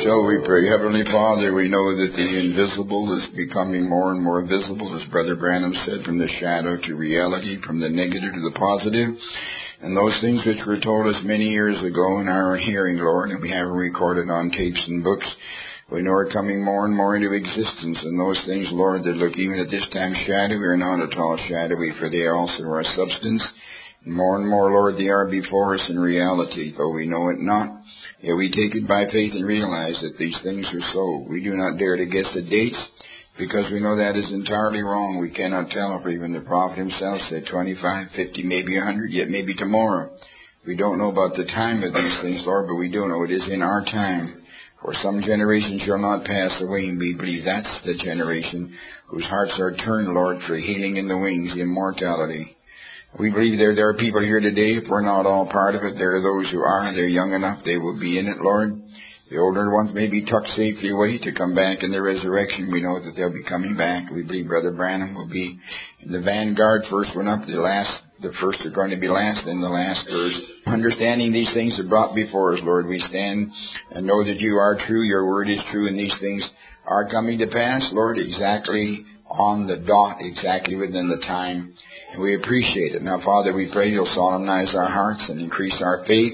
Shall we pray? Heavenly Father, we know that the invisible is becoming more and more visible, as Brother Branham said, from the shadow to reality, from the negative to the positive. And those things which were told us many years ago in our hearing, Lord, and we have recorded on tapes and books, we know are coming more and more into existence. And those things, Lord, that look even at this time shadowy are not at all shadowy, for they also are substance. And more, Lord, they are before us in reality, though we know it not. Yet we take it by faith and realize that these things are so. We do not dare to guess the dates, because we know that is entirely wrong. We cannot tell, for even the prophet himself said 25, 50, maybe 100, yet maybe tomorrow. We don't know about the time of these things, Lord, but we do know it is in our time. For some generation shall not pass away, and we believe that's the generation whose hearts are turned, Lord, for healing in the wings, immortality. We believe there are people here today, if we're not all part of it, there are those who are, they're young enough, they will be in it, Lord. The older ones may be tucked safely away to come back in the resurrection. We know that they'll be coming back. We believe Brother Branham will be in the vanguard, first one up, the first are going to be last, then the last first. Understanding these things are brought before us, Lord, we stand and know that you are true, your word is true, and these things are coming to pass, Lord, exactly on the dot, exactly within the time. And we appreciate it. Now, Father, we pray you'll solemnize our hearts and increase our faith,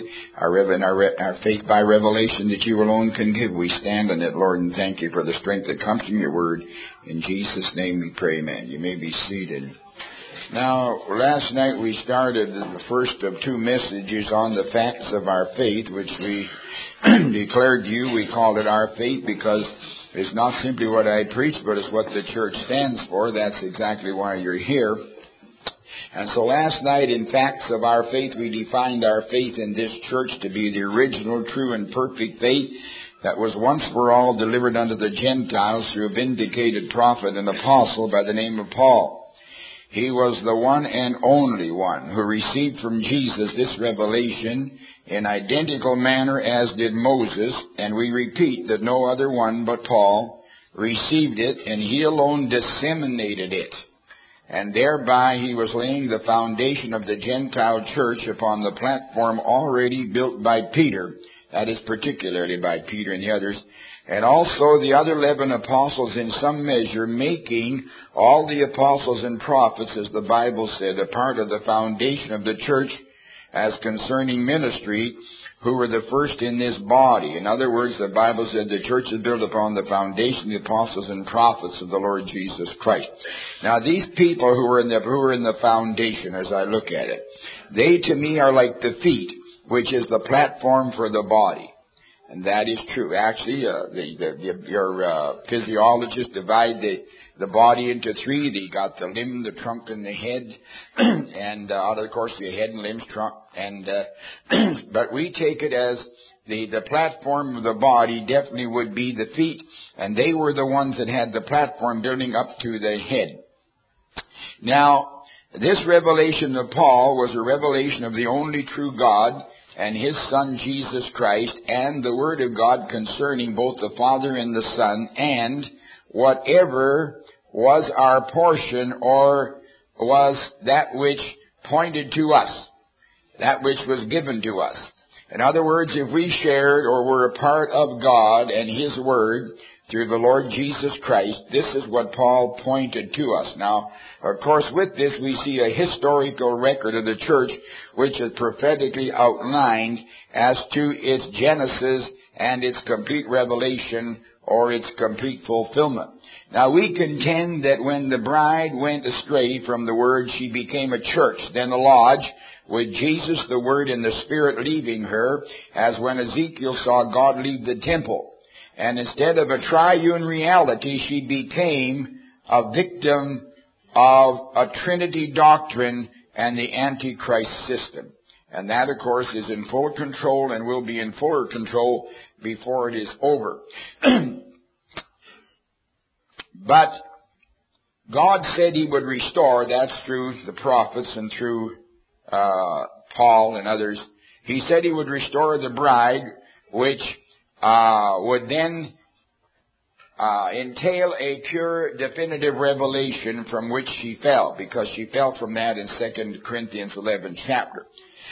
our faith by revelation that you alone can give. We stand on it, Lord, and thank you for the strength that comes from your word. In Jesus' name we pray, amen. You may be seated. Now, last night we started the first of two messages on the facts of our faith, which we declared to you. We called it our faith because it's not simply what I preach, but it's what the church stands for. That's exactly why you're here. And so last night, in Facts of Our Faith, we defined our faith in this church to be the original, true, and perfect faith that was once for all delivered unto the Gentiles through a vindicated prophet and apostle by the name of Paul. He was the one and only one who received from Jesus this revelation in identical manner as did Moses, and we repeat that no other one but Paul received it, and he alone disseminated it. And thereby he was laying the foundation of the Gentile church upon the platform already built by Peter. That is particularly by Peter and the others. And also the other 11 apostles in some measure, making all the apostles and prophets, as the Bible said, a part of the foundation of the church as concerning ministry, who were the first in this body. In other words, the Bible said the church is built upon the foundation of the apostles and prophets of the Lord Jesus Christ. Now, these people who are in the foundation, as I look at it, they to me are like the feet, which is the platform for the body. And that is true. Actually, your physiologists divide the body into three. They got the limb, the trunk, and the head. And out of course, the head and limbs, trunk. And but we take it as the platform of the body definitely would be the feet. And they were the ones that had the platform building up to the head. Now, this revelation of Paul was a revelation of the only true God and His Son Jesus Christ, and the Word of God concerning both the Father and the Son, and whatever was our portion or was that which pointed to us, that which was given to us. In other words, if we shared or were a part of God and His Word through the Lord Jesus Christ, this is what Paul pointed to us. Now, of course, with this we see a historical record of the church which is prophetically outlined as to its genesis and its complete revelation or its complete fulfillment. Now, we contend that when the bride went astray from the Word, she became a church, then a lodge, with Jesus, the Word, and the Spirit leaving her, as when Ezekiel saw God leave the temple. And instead of a triune reality, she became a victim of a Trinity doctrine and the Antichrist system. And that, of course, is in full control and will be in fuller control before it is over. But God said He would restore. That's through the prophets and through Paul and others. He said He would restore the bride, which would then entail a pure, definitive revelation from which she fell, because she fell from that in 2 Corinthians 11 chapter.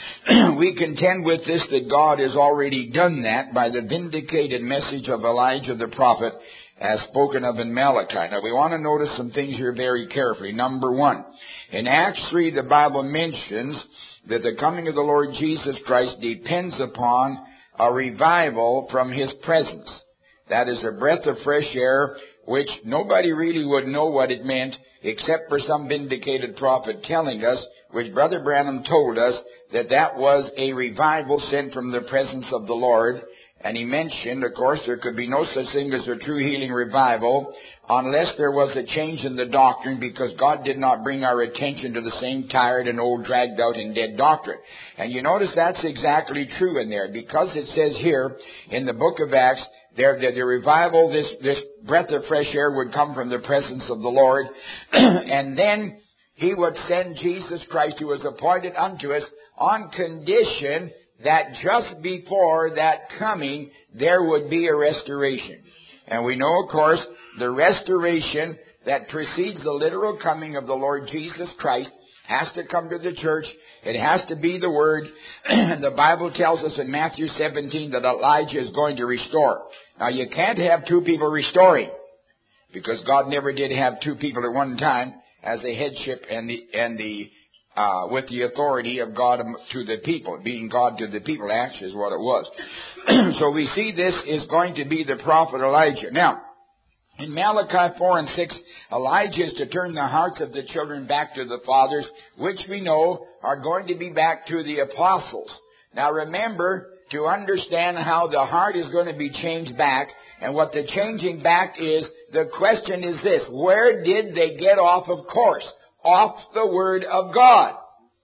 We contend with this that God has already done that by the vindicated message of Elijah the prophet as spoken of in Malachi. Now we want to notice some things here very carefully. Number one, in Acts 3 the Bible mentions that the coming of the Lord Jesus Christ depends upon a revival from His presence. That is a breath of fresh air, which nobody really would know what it meant except for some vindicated prophet telling us, which Brother Branham told us, that that was a revival sent from the presence of the Lord. And he mentioned, of course, there could be no such thing as a true healing revival unless there was a change in the doctrine, because God did not bring our attention to the same tired and old, dragged out and dead doctrine. And you notice that's exactly true in there, because it says here in the book of Acts, the revival, this breath of fresh air would come from the presence of the Lord, and then He would send Jesus Christ, who was appointed unto us, on condition that just before that coming, there would be a restoration. And we know, of course, the restoration that precedes the literal coming of the Lord Jesus Christ has to come to the church. It has to be the Word. And the Bible tells us in Matthew 17 that Elijah is going to restore. Now, you can't have two people restoring, because God never did have two people at one time as the headship and with the authority of God to the people, being God to the people, actually is what it was. So we see this is going to be the prophet Elijah. Now, in Malachi 4 and 6, Elijah is to turn the hearts of the children back to the fathers, which we know are going to be back to the apostles. Now remember, to understand how the heart is going to be changed back, and what the changing back is, the question is this: where did they get off of course? Off the Word of God.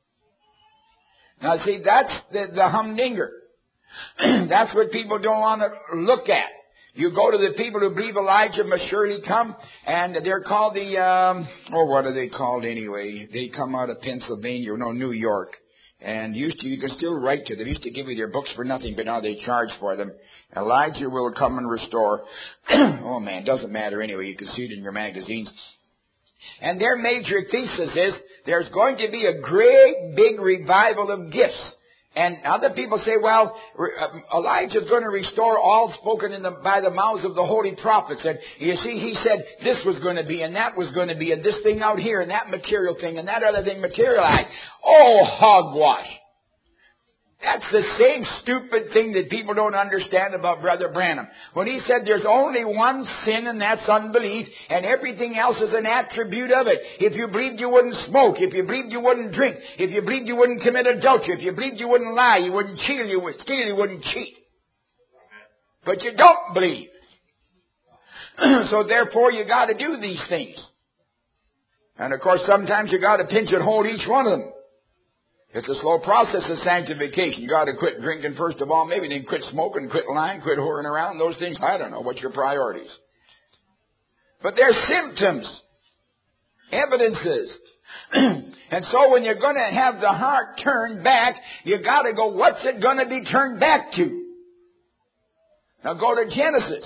Now see, that's the humdinger. That's what people don't want to look at. You go to the people who believe Elijah must surely come, and they're called what are they called anyway? They come out of Pennsylvania, New York. And you can still write to them. Used to give you their books for nothing, but now they charge for them. Elijah will come and restore. Oh man, doesn't matter anyway. You can see it in your magazines. And their major thesis is there's going to be a great big revival of gifts. And other people say, well, Elijah's going to restore all spoken by the mouths of the holy prophets. And you see, he said this was going to be, and that was going to be, and this thing out here, and that material thing, and that other thing materialized. Oh, hogwash. That's the same stupid thing that people don't understand about Brother Branham. When he said there's only one sin, and that's unbelief, and everything else is an attribute of it. If you believed you wouldn't smoke, if you believed you wouldn't drink, if you believed you wouldn't commit adultery, if you believed you wouldn't lie, you wouldn't steal, you wouldn't cheat. But you don't believe. So therefore you got to do these things. And of course sometimes you got to pinch and hold each one of them. It's a slow process of sanctification. You got to quit drinking first of all, maybe then quit smoking, quit lying, quit whoring around, those things. I don't know. What's your priorities? But they're symptoms, evidences. And so when you're going to have the heart turned back, you got to go, what's it going to be turned back to? Now go to Genesis.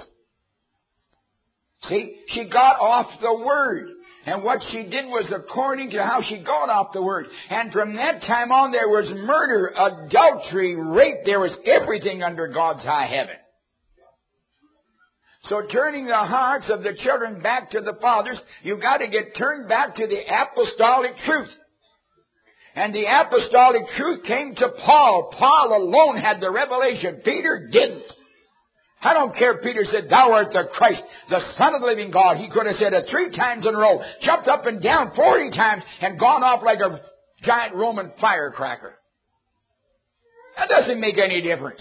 See, she got off the Word. And what she did was according to how she got off the Word. And from that time on there was murder, adultery, rape. There was everything under God's high heaven. So turning the hearts of the children back to the fathers, you've got to get turned back to the apostolic truth. And the apostolic truth came to Paul. Paul alone had the revelation. Peter didn't. I don't care if Peter said, thou art the Christ, the Son of the living God. He could have said it 3 times in a row, jumped up and down 40 times, and gone off like a giant Roman firecracker. That doesn't make any difference.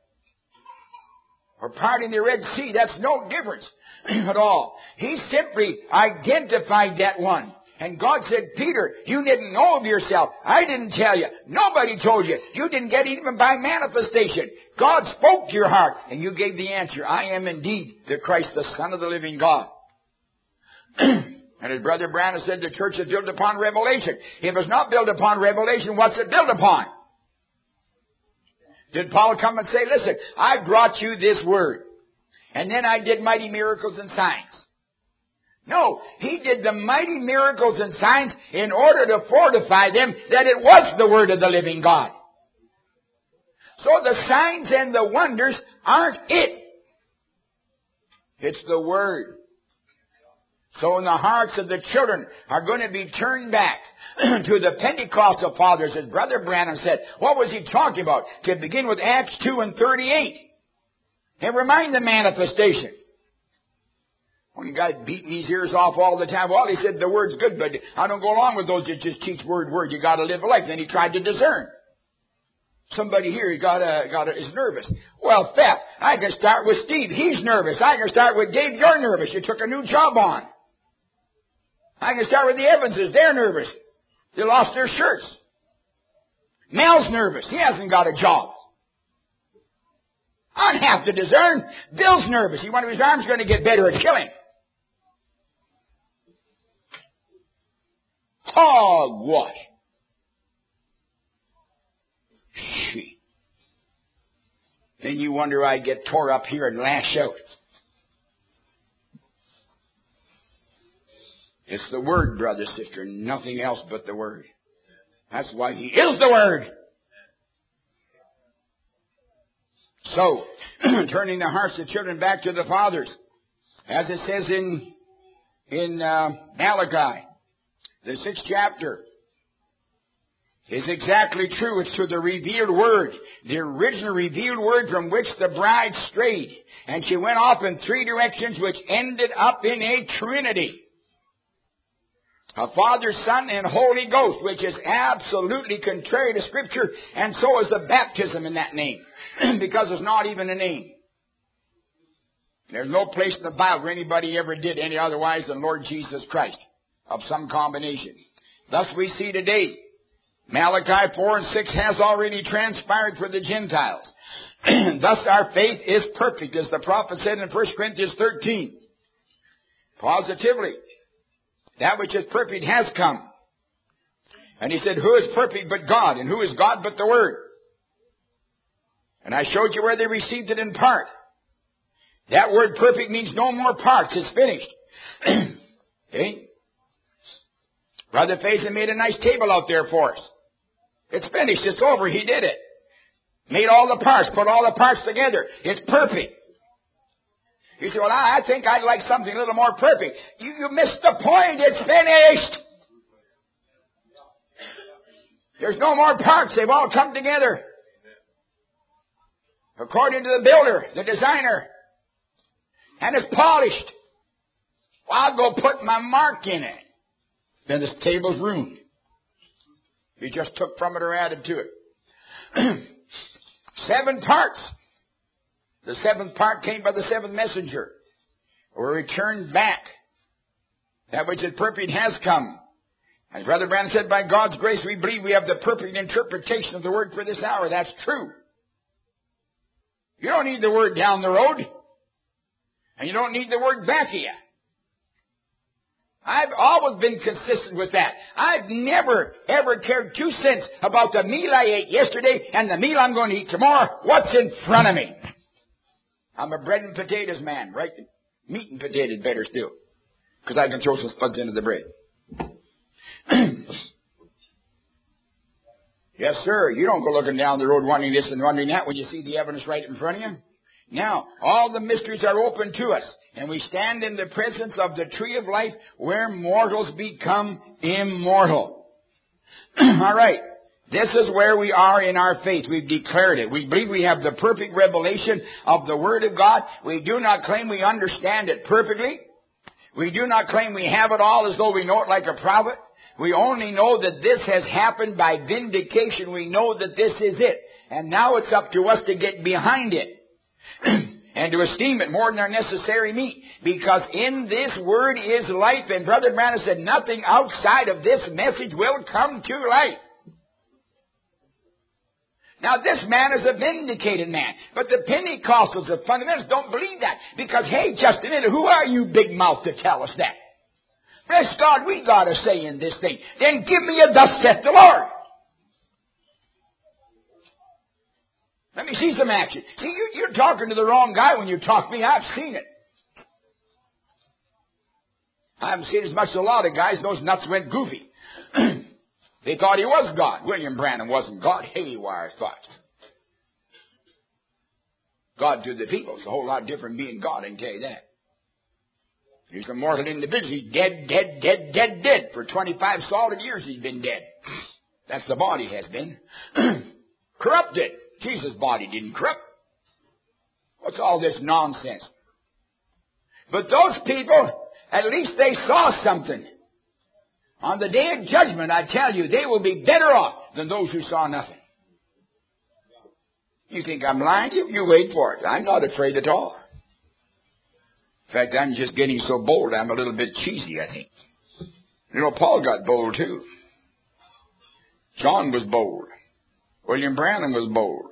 Or parting the Red Sea, that's no difference at all. He simply identified that one. And God said, Peter, you didn't know of yourself. I didn't tell you. Nobody told you. You didn't get it even by manifestation. God spoke to your heart, and you gave the answer. I am indeed the Christ, the Son of the living God. And as Brother Branham said, the church is built upon revelation. If it's not built upon revelation, what's it built upon? Did Paul come and say, listen, I brought you this word, and then I did mighty miracles and signs? No, he did the mighty miracles and signs in order to fortify them that it was the Word of the living God. So the signs and the wonders aren't it. It's the Word. So in the hearts of the children are going to be turned back to the Pentecostal fathers, as Brother Branham said. What was he talking about? To begin with Acts 2 and 38. And remind the manifestation. One guy beating his ears off all the time. Well, he said the Word's good, but I don't go along with those that just teach word. You got to live a life. Then he tried to discern. Somebody here, is nervous. Well, theft. I can start with Steve. He's nervous. I can start with Dave. You're nervous. You took a new job on. I can start with the Evanses. They're nervous. They lost their shirts. Mel's nervous. He hasn't got a job. I don't have to discern. Bill's nervous. One of his arms is going to get better at killing. Hogwash. Gee. Then you wonder I get tore up here and lash out. It's the Word, brother, sister, nothing else but the Word. That's why He is the Word. So, turning the hearts of children back to the fathers, as it says in Malachi, the 6th chapter, is exactly true. It's to the revealed Word, the original revealed Word from which the bride strayed. And she went off in 3 directions which ended up in a Trinity. A Father, Son, and Holy Ghost, which is absolutely contrary to Scripture, and so is the baptism in that name, because it's not even a name. There's no place in the Bible where anybody ever did any otherwise than Lord Jesus Christ, of some combination. Thus we see today, Malachi 4 and 6 has already transpired for the Gentiles. Thus our faith is perfect, as the prophet said in 1 Corinthians 13. Positively. That which is perfect has come. And he said, who is perfect but God? And who is God but the Word? And I showed you where they received it in part. That word perfect means no more parts. It's finished. Okay? Brother Faison made a nice table out there for us. It's finished. It's over. He did it. Made all the parts. Put all the parts together. It's perfect. You say, well, I think I'd like something a little more perfect. You missed the point. It's finished. There's no more parts. They've all come together. According to the builder, the designer. And it's polished. Well, I'll go put my mark in it. Then this table's ruined. You just took from it or added to it. 7 parts. The 7th part came by the 7th messenger. Were returned back. That which is perfect has come. And Brother Branham said, by God's grace we believe we have the perfect interpretation of the Word for this hour. That's true. You don't need the Word down the road. And you don't need the Word back of you. I've always been consistent with that. I've never, ever cared 2 cents about the meal I ate yesterday and the meal I'm going to eat tomorrow. What's in front of me? I'm a bread and potatoes man, right? Meat and potatoes better still. Because I can throw some spuds into the bread. Yes, sir. You don't go looking down the road wanting this and wanting that when you see the evidence right in front of you. Now, all the mysteries are open to us. And we stand in the presence of the tree of life where mortals become immortal. All right. This is where we are in our faith. We've declared it. We believe we have the perfect revelation of the Word of God. We do not claim we understand it perfectly. We do not claim we have it all as though we know it like a prophet. We only know that this has happened by vindication. We know that this is it. And now it's up to us to get behind it. And to esteem it more than our necessary meat. Because in this Word is life. And Brother Branham said nothing outside of this message will come to life. Now this man is a vindicated man. But the Pentecostals, the fundamentalists, don't believe that. Because, hey, just a minute, who are you, big mouth, to tell us that? Bless God, we got a say in this thing. Then give me a thus saith the Lord. Let me see some action. See, you're talking to the wrong guy when you talk to me. I've seen it. I haven't seen as much as a lot of guys. Those nuts went goofy. They thought he was God. William Branham wasn't God. Haywire thought. God to the people. It's a whole lot different being God, I can tell you that. He's a mortal individual. He's dead. For 25 solid years he's been dead. That's the body has been. Corrupted. Jesus' body didn't corrupt. What's all this nonsense? But those people, at least they saw something. On the day of judgment, I tell you, they will be better off than those who saw nothing. You think I'm lying to you? You wait for it. I'm not afraid at all. In fact, I'm just getting so bold, I'm a little bit cheesy, I think. You know, Paul got bold too. John was bold. William Branham was bold.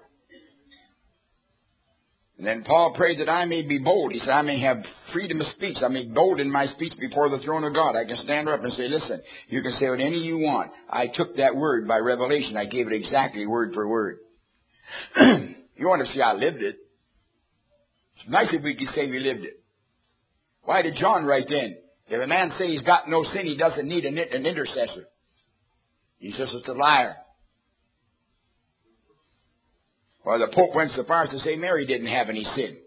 And then Paul prayed that I may be bold. He said, I may have freedom of speech. I may be bold in my speech before the throne of God. I can stand up and say, listen, you can say what any you want. I took that word by revelation. I gave it exactly word for word. You want to see I lived it. It's nice if we could say we lived it. Why did John write then? If a man say he's got no sin, he doesn't need an intercessor. He says it's a liar. Well, the Pope went so far as to say Mary didn't have any sin.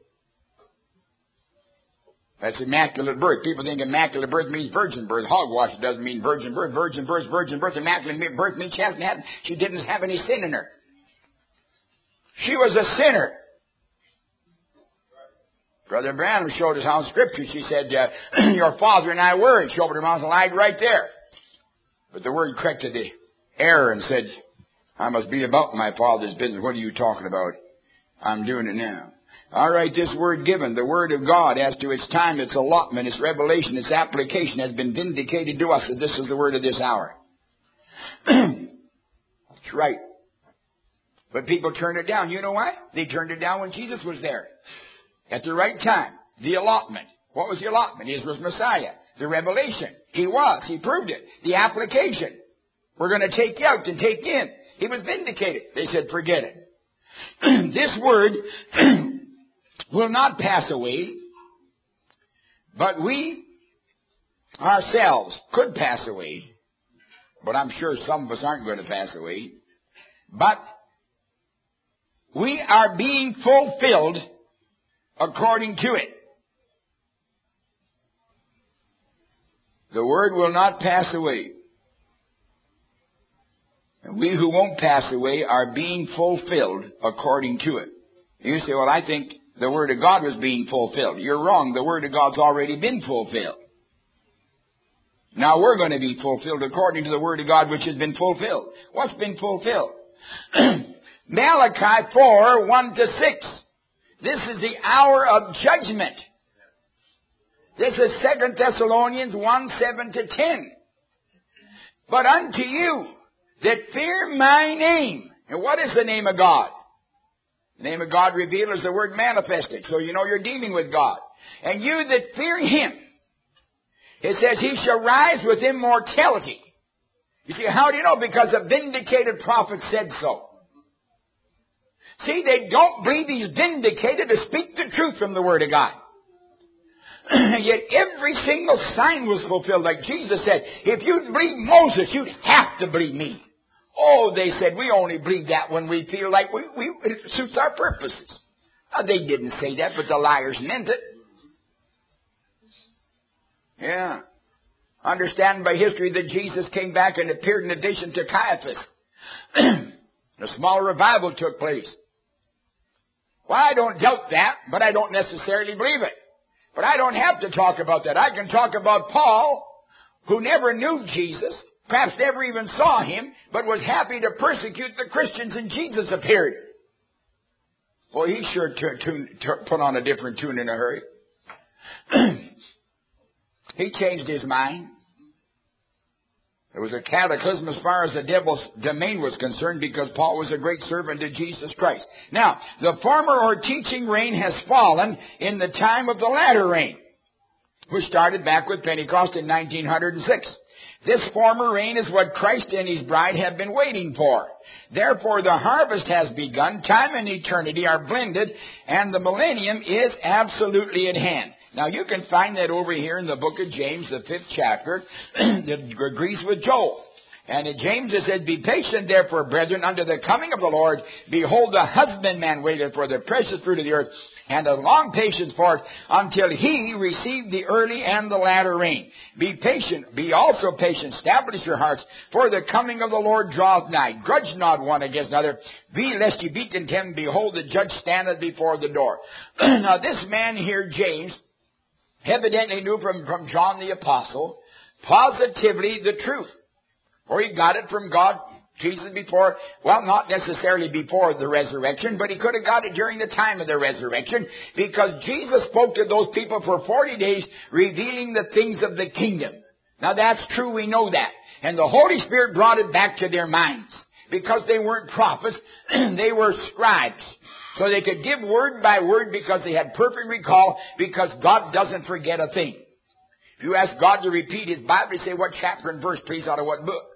That's immaculate birth. People think immaculate birth means virgin birth. Hogwash. It doesn't mean virgin birth. Virgin birth. Immaculate birth means she didn't have any sin in her. She was a sinner. Brother Branham showed us how in Scripture, she said, your father and I were. And she opened her mouth and lied right there. But the Word corrected the error and said, I must be about my Father's business. What are you talking about? I'm doing it now. All right, this word given, the Word of God, as to its time, its allotment, its revelation, its application, has been vindicated to us that this is the word of this hour. That's right. But people turned it down. You know why? They turned it down when Jesus was there. At the right time. The allotment. What was the allotment? He was Messiah. The revelation. He was. He proved it. The application. We're going to take out and take in. He was vindicated. They said, forget it. This word will not pass away, but we ourselves could pass away. But I'm sure some of us aren't going to pass away. But we are being fulfilled according to it. The word will not pass away. And we who won't pass away are being fulfilled according to it. You say, well, I think the Word of God was being fulfilled. You're wrong. The Word of God's already been fulfilled. Now we're going to be fulfilled according to the Word of God which has been fulfilled. What's been fulfilled? Malachi 4, 1 to 6. This is the hour of judgment. This is 2 Thessalonians 1, 7 to 10. But unto you that fear my name. And what is the name of God? The name of God revealed is the word manifested. So you know you're dealing with God. And you that fear Him. It says He shall rise with immortality. You see, how do you know? Because a vindicated prophet said so. See, they don't believe He's vindicated to speak the truth from the Word of God. Yet every single sign was fulfilled. Like Jesus said, if you believe Moses, you'd have to believe me. Oh, they said, we only believe that when we feel like it suits our purposes. Now, they didn't say that, but the liars meant it. Yeah. Understand by history that Jesus came back and appeared in a vision to Caiaphas. A small revival took place. Well, I don't doubt that, but I don't necessarily believe it. But I don't have to talk about that. I can talk about Paul, who never knew Jesus, perhaps never even saw Him, but was happy to persecute the Christians, and Jesus appeared. Boy, he sure put on a different tune in a hurry. He changed his mind. There was a cataclysm as far as the devil's domain was concerned because Paul was a great servant to Jesus Christ. Now, the former or teaching rain has fallen in the time of the latter rain, which started back with Pentecost in 1906. This former rain is what Christ and His bride have been waiting for. Therefore, the harvest has begun. Time and eternity are blended, and the millennium is absolutely at hand. Now, you can find that over here in the book of James, the 5th chapter, that agrees with Joel. And in James it says, be patient therefore, brethren, unto the coming of the Lord. Behold, the husbandman waiteth for the precious fruit of the earth, and a long patience for it, until he receive the early and the latter rain. Be patient, be also patient, establish your hearts, for the coming of the Lord draweth nigh. Grudge not one against another, be lest ye be contemned. Behold, the judge standeth before the door. Now this man here, James, evidently knew from John the Apostle positively the truth. Or he got it from God, Jesus, before, well, not necessarily before the resurrection, but he could have got it during the time of the resurrection, because Jesus spoke to those people for 40 days, revealing the things of the kingdom. Now that's true, we know that. And the Holy Spirit brought it back to their minds, because they weren't prophets, they were scribes. So they could give word by word because they had perfect recall, because God doesn't forget a thing. If you ask God to repeat His Bible, He'd say, what chapter and verse, please, out of what book?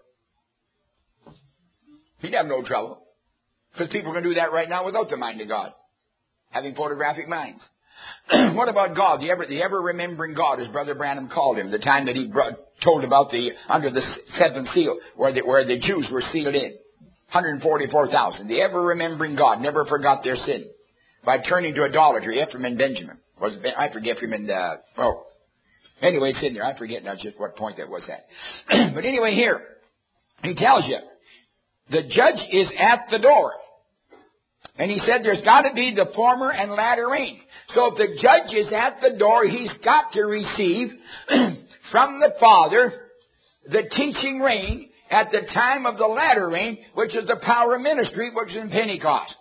He'd have no trouble. Because people can do that right now without the mind of God, having photographic minds. What about God? The ever remembering God, as Brother Branham called him, the time that he told about under the seventh seal, where the Jews were sealed in. 144,000. The ever remembering God never forgot their sin by turning to idolatry. Ephraim and Benjamin. I forget Ephraim and, anyway, it's in there. I forget now just what point that was at. But anyway, here, he tells you, the judge is at the door. And he said there's got to be the former and latter rain. So if the judge is at the door, he's got to receive from the Father the teaching rain at the time of the latter rain, which is the power of ministry, which is in Pentecost.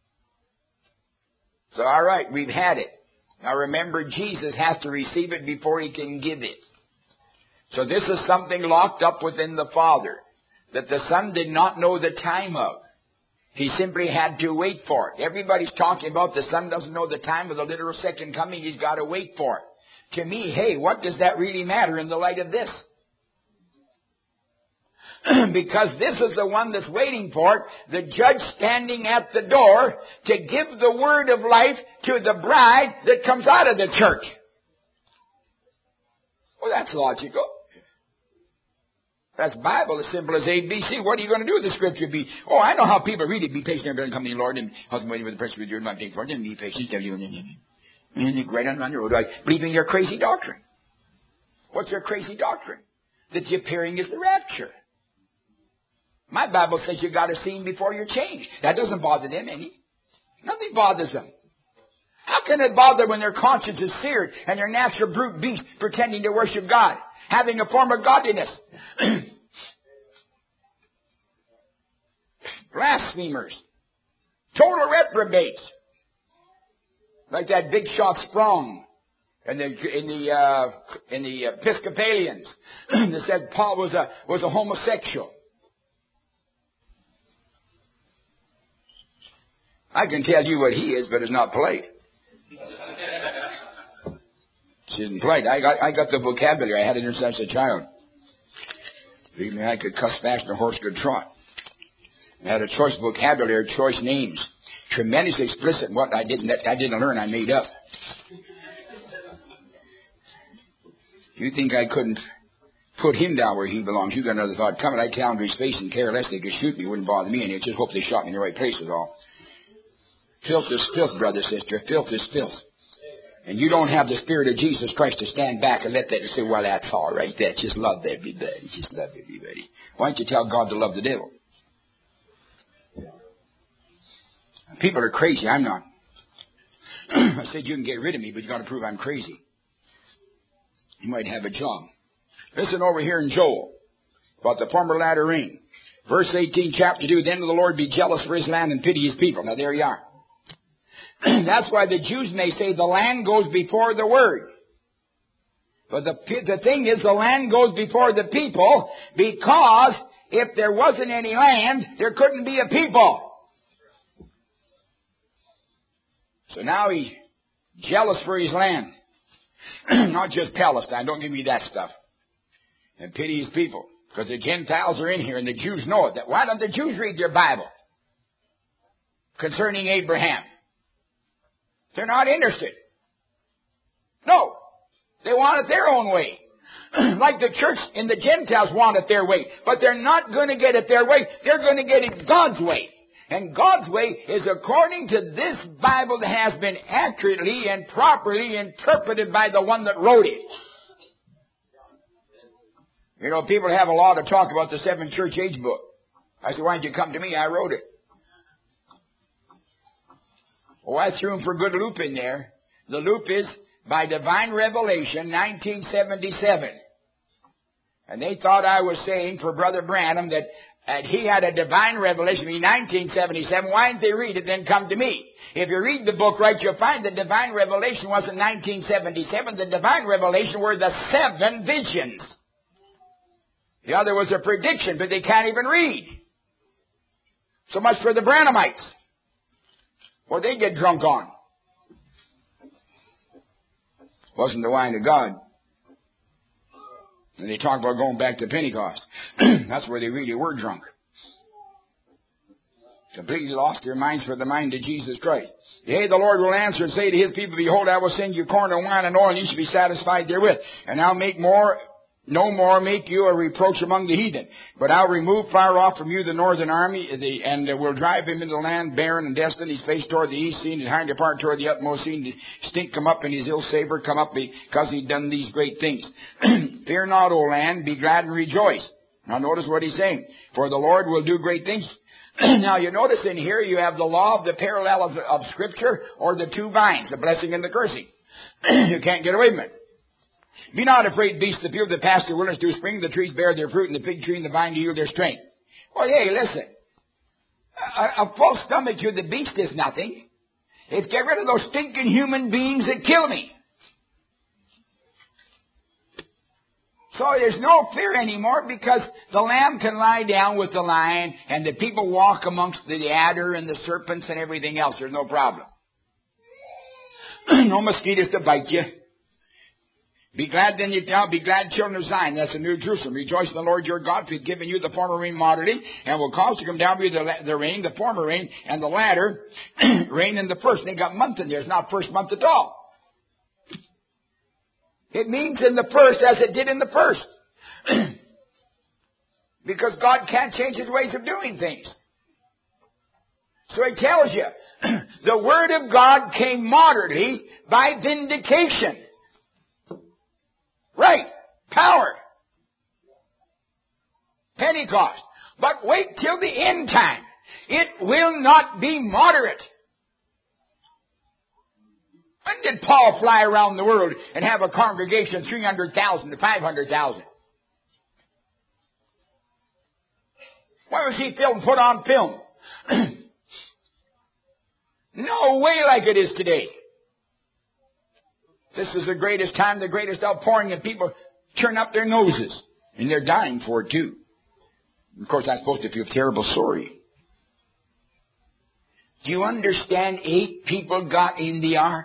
So all right, we've had it. Now remember, Jesus has to receive it before he can give it. So this is something locked up within the Father that the Son did not know the time of. He simply had to wait for it. Everybody's talking about the Son doesn't know the time of the literal second coming. He's got to wait for it. To me, hey, what does that really matter in the light of this? Because this is the one that's waiting for it, the judge standing at the door to give the word of life to the bride that comes out of the church. Well, that's logical. That's Bible, as simple as ABC. What are you going to do with the scripture? I know how people read it. Be patient, and come to the Lord, and husband waiting for the precious with your not take for it, and be patient, and you right on the road, believing your crazy doctrine. What's your crazy doctrine? That the appearing is the rapture. My Bible says you got to see him before you're changed. That doesn't bother them any. Nothing bothers them. How can it bother when their conscience is seared and their natural brute beast pretending to worship God, having a form of godliness? Blasphemers. Total reprobates. Like that big shot Sprung in the Episcopalians that said Paul was a homosexual. I can tell you what he is, but it's not polite. She isn't polite. I got the vocabulary. I had it since a child. Believe me, I could cuss fast and a horse could trot. I had a choice vocabulary, choice names. Tremendously explicit. What I didn't learn, I made up. You think I couldn't put him down where he belongs? You got another thought coming. I'd tell him to his face and care less. They could shoot me. It wouldn't bother me. And just hope they shot me in the right place is all. Filth is filth, brother, sister. Filth is filth. And you don't have the Spirit of Jesus Christ to stand back and let that and say, well, that's all right. That's just love everybody. Just love everybody. Why don't you tell God to love the devil? People are crazy. I'm not. I said, you can get rid of me, but you got to prove I'm crazy. You might have a job. Listen over here in Joel about the former latter rain. Verse 18, chapter 2, then the Lord be jealous for his land and pity his people. Now there you are. That's why the Jews may say the land goes before the word. But the thing is, the land goes before the people, because if there wasn't any land, there couldn't be a people. So now he's jealous for his land. Not just Palestine. Don't give me that stuff. And pity his people. Because the Gentiles are in here and the Jews know it. Why don't the Jews read their Bible concerning Abraham? They're not interested. No. They want it their own way. Like the church and the Gentiles want it their way. But they're not going to get it their way. They're going to get it God's way. And God's way is according to this Bible that has been accurately and properly interpreted by the one that wrote it. You know, people have a lot of talk about the 7 church age book. I said, why didn't you come to me? I wrote it. Oh, I threw him for a good loop in there. The loop is by divine revelation, 1977. And they thought I was saying for Brother Branham that he had a divine revelation in 1977. Why didn't they read it, then come to me? If you read the book right, you'll find the divine revelation wasn't 1977. The divine revelation were the 7 visions. The other was a prediction, but they can't even read. So much for the Branhamites. What they get drunk on. Wasn't the wine of God. And they talk about going back to Pentecost. That's where they really were drunk. Completely lost their minds for the mind of Jesus Christ. Yea, the Lord will answer and say to his people, behold, I will send you corn and wine and oil, and you shall be satisfied therewith. And I'll make no more make you a reproach among the heathen. But I'll remove far off from you the northern army, and will drive him into the land barren and desolate, his face toward the east, seeing his hinder part toward the utmost, seeing the stink come up, and his ill savor come up, because he'd done these great things. Fear not, O land, be glad and rejoice. Now notice what he's saying. For the Lord will do great things. Now you notice in here you have the law of the parallel of Scripture, or the 2 vines, the blessing and the cursing. You can't get away from it. Be not afraid, beasts of the field that pass through wilderness do spring, the trees bear their fruit, and the fig tree and the vine yield their strength. Well, hey, listen. A full stomach to the beast is nothing. It's get rid of those stinking human beings that kill me. So there's no fear anymore because the lamb can lie down with the lion and the people walk amongst the adder and the serpents and everything else. There's no problem. No mosquitoes to bite you. Be glad then, be glad, children of Zion. That's the New Jerusalem. Rejoice in the Lord your God, for he has given you the former rain moderately, and will cause to come down for you the rain, the former rain, and the latter rain in the first. They got month in there. It's not first month at all. It means in the first as it did in the first. Because God can't change his ways of doing things. So he tells you, the word of God came moderately by vindication. Right. Power. Pentecost. But wait till the end time. It will not be moderate. When did Paul fly around the world and have a congregation 300,000 to 500,000? Why was he put on film? No way like it is today. This is the greatest time, the greatest outpouring, and people turn up their noses. And they're dying for it too. Of course, I'm supposed to feel terrible sorry. Do you understand 8 people got in the ark?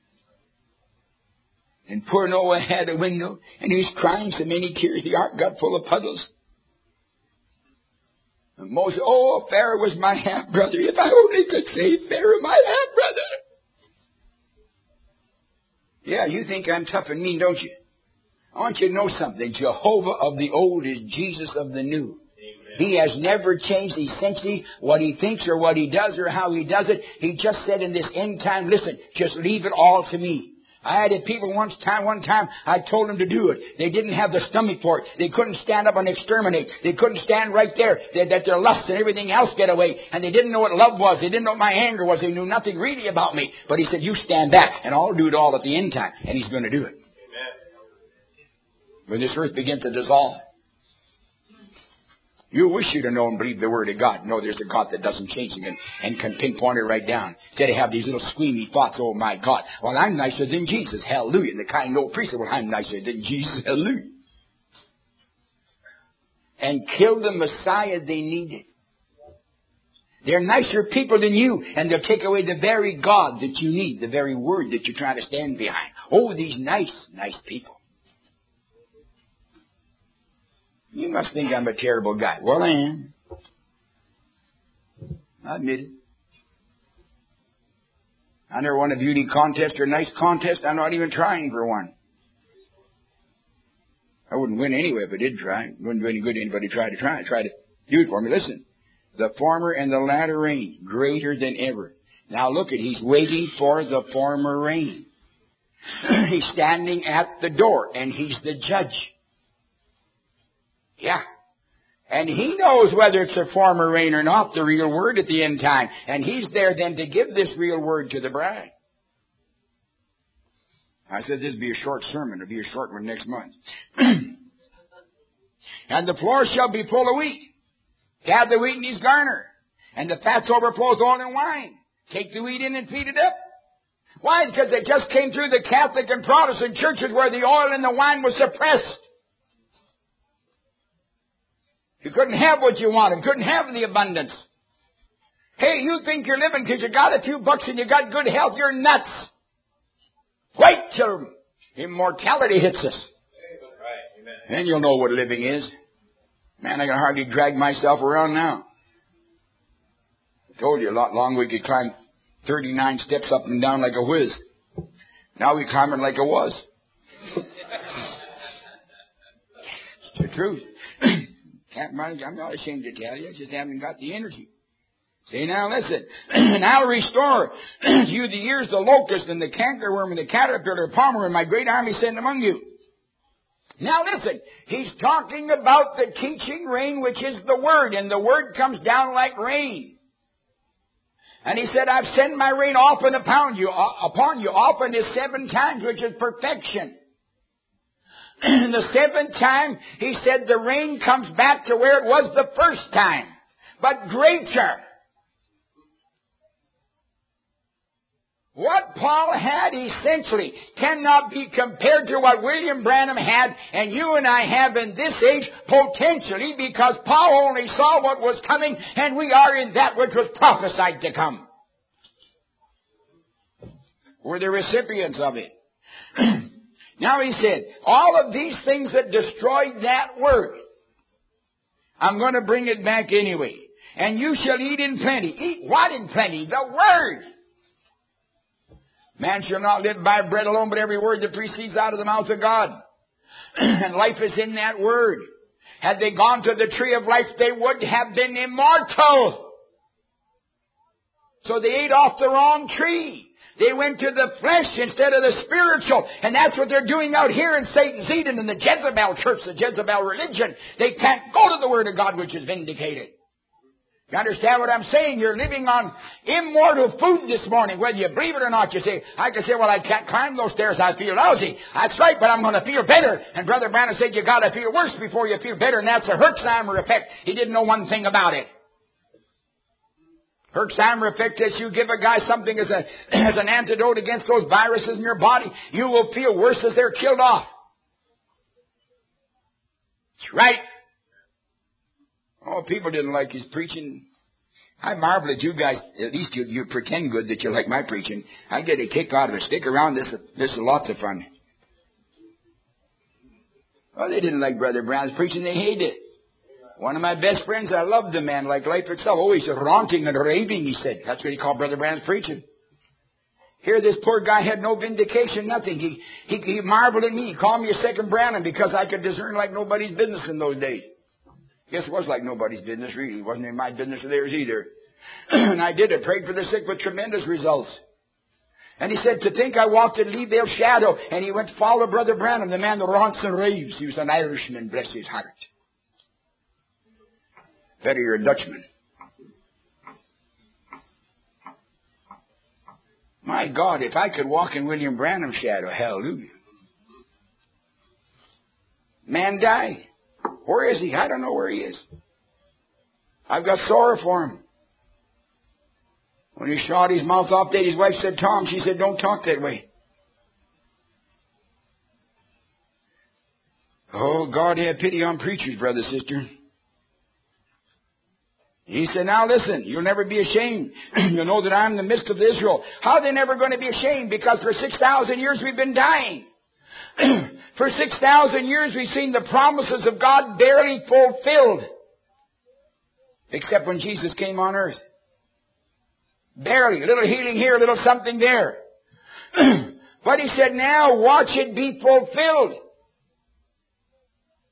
And poor Noah had a window, and he was crying so many tears, the ark got full of puddles. And Moses, oh, Pharaoh was my half-brother. If I only could save Pharaoh, my half-brother. Yeah, you think I'm tough and mean, don't you? I want you to know something. Jehovah of the old is Jesus of the new. Amen. He has never changed essentially what he thinks or what he does or how he does it. He just said in this end time, listen, just leave it all to me. I had people one time, I told them to do it. They didn't have the stomach for it. They couldn't stand up and exterminate. They couldn't stand right there. They let their lust and everything else get away. And they didn't know what love was. They didn't know what my anger was. They knew nothing really about me. But he said, you stand back and I'll do it all at the end time. And he's going to do it. Amen. When this earth begins to dissolve. You wish you to know and believe the Word of God. No, there's a God that doesn't change and can pinpoint it right down. Instead of have these little squeamy thoughts, oh my God, well, I'm nicer than Jesus. Hallelujah. And the kind old priest said, well, I'm nicer than Jesus. Hallelujah. And kill the Messiah they needed. They're nicer people than you, and they'll take away the very God that you need, the very Word that you're trying to stand behind. Oh, these nice people. You must think I'm a terrible guy. Well, I am. I admit it. I never won a beauty contest or a nice contest. I'm not even trying for one. I wouldn't win anyway if I did try. It wouldn't do any good to anybody try to do it for me. Listen. The former and the latter rain, greater than ever. Now look at, he's waiting for the former rain. He's standing at the door, and he's the judge. Yeah. And he knows whether it's a former rain or not, the real word at the end time. And he's there then to give this real word to the bride. I said this would be a short sermon. It'll be a short one next month. And the floor shall be full of wheat. Gather the wheat in his garner. And the fats overflows oil and wine. Take the wheat in and feed it up. Why? Because they just came through the Catholic and Protestant churches where the oil and the wine was suppressed. You couldn't have what you wanted. Couldn't have the abundance. Hey, you think you're living because you got a few bucks and you got good health. You're nuts. Wait till immortality hits us. Then you'll know what living is. Man, I can hardly drag myself around now. I told you a lot long we could climb 39 steps up and down like a whiz. Now we climb it like a was. It's the truth. I'm not ashamed to tell you. I just haven't got the energy. See, now listen. And I'll restore to you the years the locust and the cankerworm and the caterpillar, palmer, and my great army sent among you. Now listen. He's talking about the teaching rain, which is the word. And the word comes down like rain. And he said, I've sent my rain often upon you. Often is 7 times, which is perfection. And the 7th time, he said the rain comes back to where it was the first time, but greater. What Paul had essentially cannot be compared to what William Branham had and you and I have in this age potentially, because Paul only saw what was coming and we are in that which was prophesied to come. We're the recipients of it. Now he said, all of these things that destroyed that word, I'm going to bring it back anyway. And you shall eat in plenty. Eat what in plenty? The word. Man shall not live by bread alone, but every word that proceeds out of the mouth of God. And life is in that word. Had they gone to the tree of life, they would have been immortal. So they ate off the wrong tree. They went to the flesh instead of the spiritual. And that's what they're doing out here in Satan's Eden and the Jezebel church, the Jezebel religion. They can't go to the Word of God, which is vindicated. You understand what I'm saying? You're living on immortal food this morning, whether you believe it or not. You say, I can say, well, I can't climb those stairs. I feel lousy. That's right, but I'm going to feel better. And Brother Branham said, you got to feel worse before you feel better. And that's a Herxheimer effect. He didn't know one thing about it. Herxheimer effect is you give a guy something as an antidote against those viruses in your body, you will feel worse as they're killed off. That's right. Oh, people didn't like his preaching. I marvel at you guys. At least you pretend good that you like my preaching. I get a kick out of it. Stick around. This is lots of fun. Oh, they didn't like Brother Branham's preaching. They hated it. One of my best friends, I loved the man like life itself. Oh, he's ranting and raving, he said. That's what he called Brother Branham's preaching. Here, this poor guy had no vindication, nothing. He marveled at me. He called me a second Branham because I could discern like nobody's business in those days. Guess it was like nobody's business, really. It wasn't in my business or theirs either. And I did it. Prayed for the sick with tremendous results. And he said, to think I walked in Leeville's shadow. And he went to follow Brother Branham, the man that rants and raves. He was an Irishman, bless his heart. Better you're a Dutchman. My God, if I could walk in William Branham's shadow, hallelujah. Man died. Where is he? I don't know where he is. I've got sorrow for him. When he shot his mouth off, his wife said, Tom, she said, don't talk that way. Oh, God have pity on preachers, brother, sister. He said, now listen, you'll never be ashamed. You'll know that I'm in the midst of Israel. How are they never going to be ashamed? Because for 6,000 years we've been dying. For 6,000 years we've seen the promises of God barely fulfilled. Except when Jesus came on earth. Barely. A little healing here, a little something there. But he said, now watch it be fulfilled.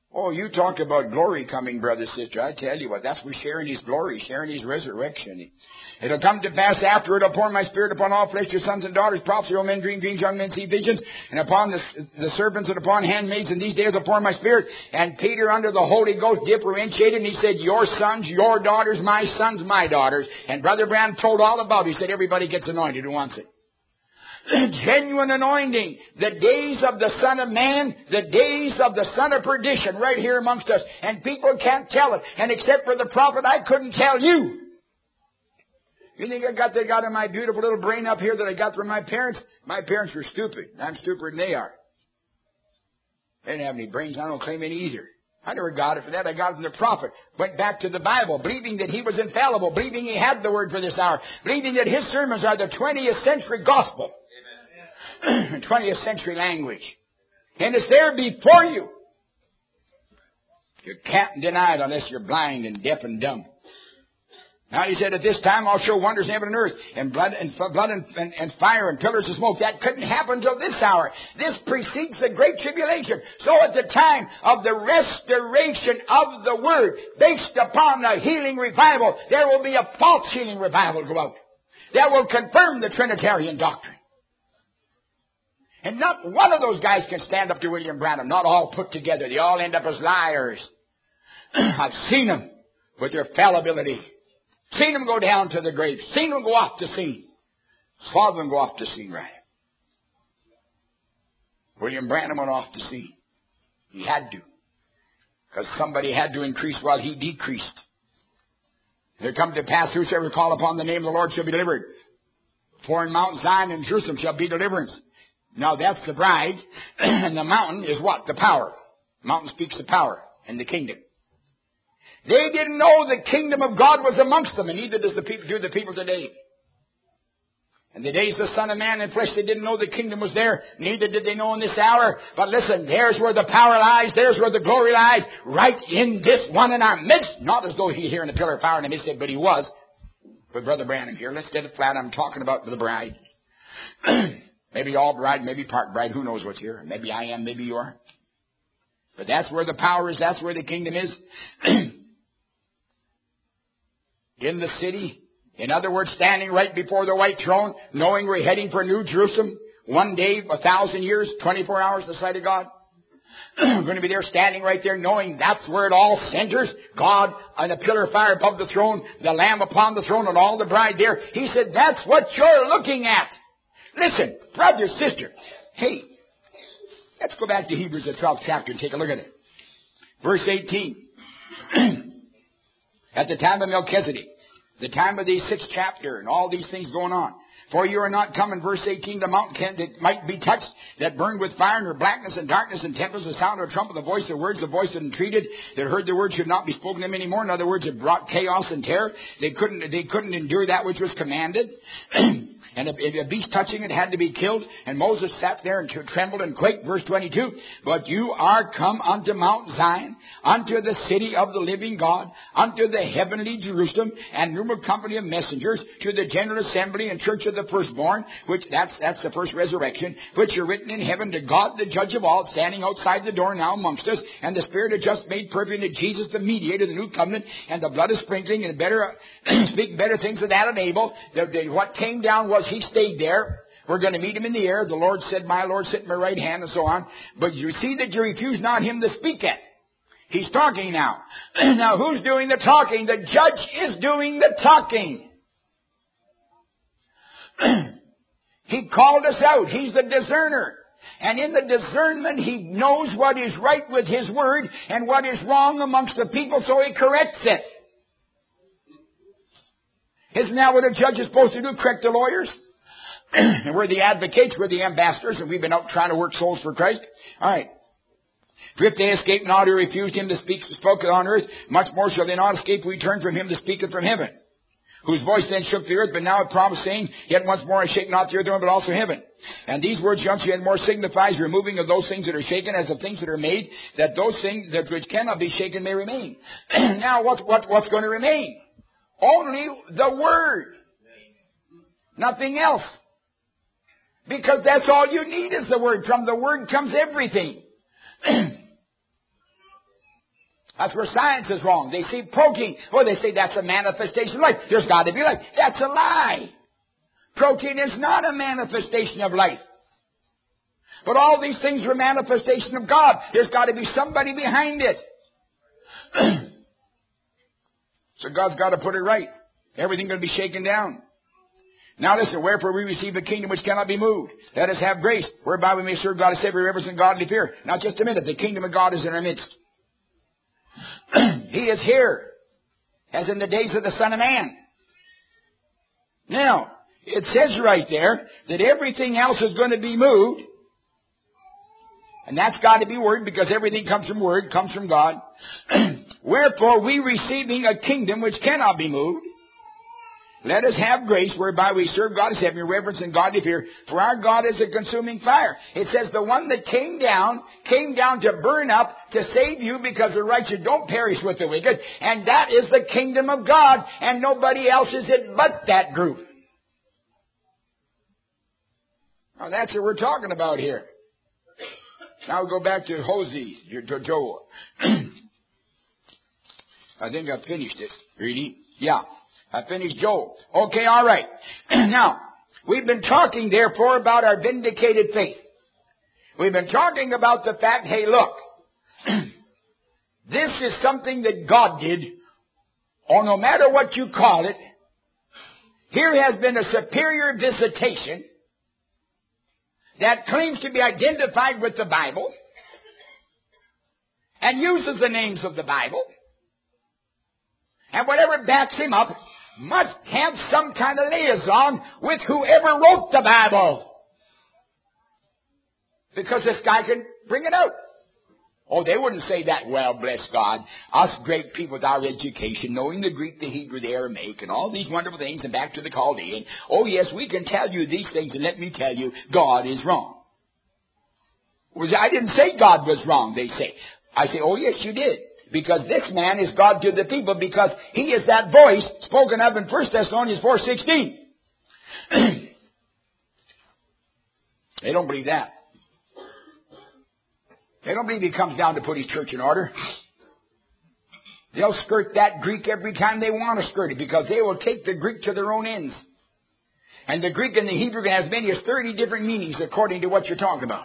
Oh, you talk about glory coming, brother, sister. I tell you what, that's we're sharing His glory, sharing His resurrection. It'll come to pass afterward, I'll pour my Spirit upon all flesh, your sons and daughters, prophets, old men dream dreams, young men see visions, and upon the servants and upon handmaids in these days I'll pour my Spirit. And Peter, under the Holy Ghost, differentiated, and he said, your sons, your daughters, my sons, my daughters. And Brother Branham told all about it. He said, everybody gets anointed who wants it. Genuine anointing. The days of the Son of Man, the days of the Son of Perdition, right here amongst us. And people can't tell it. And except for the prophet, I couldn't tell you. You think I got that in my beautiful little brain up here that I got from my parents? My parents were stupid. I'm stupider than they are. They didn't have any brains. I don't claim any either. I never got it for that. I got it from the prophet. Went back to the Bible, believing that he was infallible, believing he had the word for this hour, believing that his sermons are the 20th century gospel. 20th century language. And it's there before you. You can't deny it unless you're blind and deaf and dumb. Now he said, at this time I'll show wonders in heaven and earth, and blood and fire and pillars of smoke. That couldn't happen till this hour. This precedes the great tribulation. So at the time of the restoration of the word, based upon a healing revival, there will be a false healing revival go out. That will confirm the Trinitarian doctrine. And not one of those guys can stand up to William Branham. Not all put together. They all end up as liars. I've seen them with their fallibility. Seen them go down to the grave. Seen them go off the scene. Saw them go off the scene, right? William Branham went off the scene. He had to. Because somebody had to increase while he decreased. There come to pass, whosoever call upon the name of the Lord shall be delivered. For in Mount Zion and Jerusalem shall be deliverance. Now that's the bride. And the mountain is what? The power. Mountain speaks the power and the kingdom. They didn't know the kingdom of God was amongst them, and neither do the people today. In the days of the Son of Man in flesh, they didn't know the kingdom was there. Neither did they know in this hour. But listen, there's where the power lies. There's where the glory lies. Right in this one in our midst. Not as though he here in the pillar of fire in the midst, but he was. But Brother Branham here, let's get it flat. I'm talking about the bride. Maybe all bride, maybe part bride. Who knows what's here? Maybe I am, maybe you are. But that's where the power is. That's where the kingdom is. In the city. In other words, standing right before the white throne, knowing we're heading for New Jerusalem. 1 day, 1,000 years, 24 hours, the sight of God. We're going to be there standing right there knowing that's where it all centers. God on a pillar of fire above the throne, the Lamb upon the throne, and all the bride there. He said, that's what you're looking at. Listen, brother, sister. Hey, let's go back to Hebrews, the 12th chapter, and take a look at it. Verse 18. At the time of Melchizedek, the time of the 6th chapter, and all these things going on. For you are not come in verse 18, the mountain that might be touched, that burned with fire, nor blackness and darkness and tempest, the sound of a trumpet, the voice of words, the voice that entreated, that heard the words should not be spoken to them anymore. In other words, it brought chaos and terror. They couldn't endure that which was commanded. And if a beast touching it had to be killed, and Moses sat there and trembled and quaked. Verse 22, but you are come unto Mount Zion, unto the city of the living God, unto the heavenly Jerusalem, and numerous company of messengers, to the general assembly and church of the firstborn, which that's the first resurrection, which are written in heaven, to God the judge of all, standing outside the door now amongst us, and the Spirit of just made perfect in Jesus the mediator, the new covenant, and the blood of sprinkling, and better speak better things of that than Abel. What came down was he stayed there. We're going to meet him in the air. The Lord said, my Lord, sit at my right hand, and so on. But you see that you refuse not him to speak it. He's talking now. Now, who's doing the talking? The judge is doing the talking. He called us out. He's the discerner. And in the discernment, he knows what is right with his word and what is wrong amongst the people, so he corrects it. Isn't that what a judge is supposed to do? Correct the lawyers? And we're the advocates, we're the ambassadors, and we've been out trying to work souls for Christ. All right. For if they escape not who refused him to speak spoken on earth, much more shall they not escape who return from him to speaketh from heaven. Whose voice then shook the earth, but now it promised, saying, yet once more I shake not the earth, but also heaven. And these words yet more signifies removing of those things that are shaken as of things that are made, that those things that which cannot be shaken may remain. Now what's going to remain? Only the Word. Nothing else. Because that's all you need is the Word. From the Word comes everything. That's where science is wrong. They see protein. Oh, they say that's a manifestation of life. There's got to be life. That's a lie. Protein is not a manifestation of life. But all these things are a manifestation of God. There's got to be somebody behind it. So God's got to put it right. Everything's going to be shaken down. Now listen, wherefore we receive a kingdom which cannot be moved. Let us have grace, whereby we may serve God as Savior, reverence and godly fear. Now just a minute, the kingdom of God is in our midst. He is here, as in the days of the Son of Man. Now, it says right there that everything else is going to be moved. And that's got to be Word, because everything comes from Word, comes from God. Wherefore we receiving a kingdom which cannot be moved. Let us have grace, whereby we serve God as Savior, reverence and godly fear. For our God is a consuming fire. It says the one that came down to burn up, to save you, because the righteous don't perish with the wicked. And that is the kingdom of God. And nobody else is it but that group. Now that's what we're talking about here. Now we'll go back to Hosea, to Joel. I think I finished it. Reading? Yeah. I finished Joel. Okay, all right. Now, we've been talking, therefore, about our vindicated faith. We've been talking about the fact, hey, look, this is something that God did, or no matter what you call it, here has been a superior visitation that claims to be identified with the Bible and uses the names of the Bible. And whatever backs him up must have some kind of liaison with whoever wrote the Bible. Because this guy can bring it out. Oh, they wouldn't say that. Well, bless God, us great people with our education, knowing the Greek, the Hebrew, the Aramaic, and all these wonderful things, and back to the Chaldean. Oh, yes, we can tell you these things, and let me tell you, God is wrong. I didn't say God was wrong, they say. I say, oh, yes, you did. Because this man is God to the people, because he is that voice spoken of in 1 Thessalonians 4:16. They don't believe that. They don't believe he comes down to put his church in order. They'll skirt that Greek every time they want to skirt it, because they will take the Greek to their own ends. And the Greek and the Hebrew can have as many as 30 different meanings according to what you're talking about.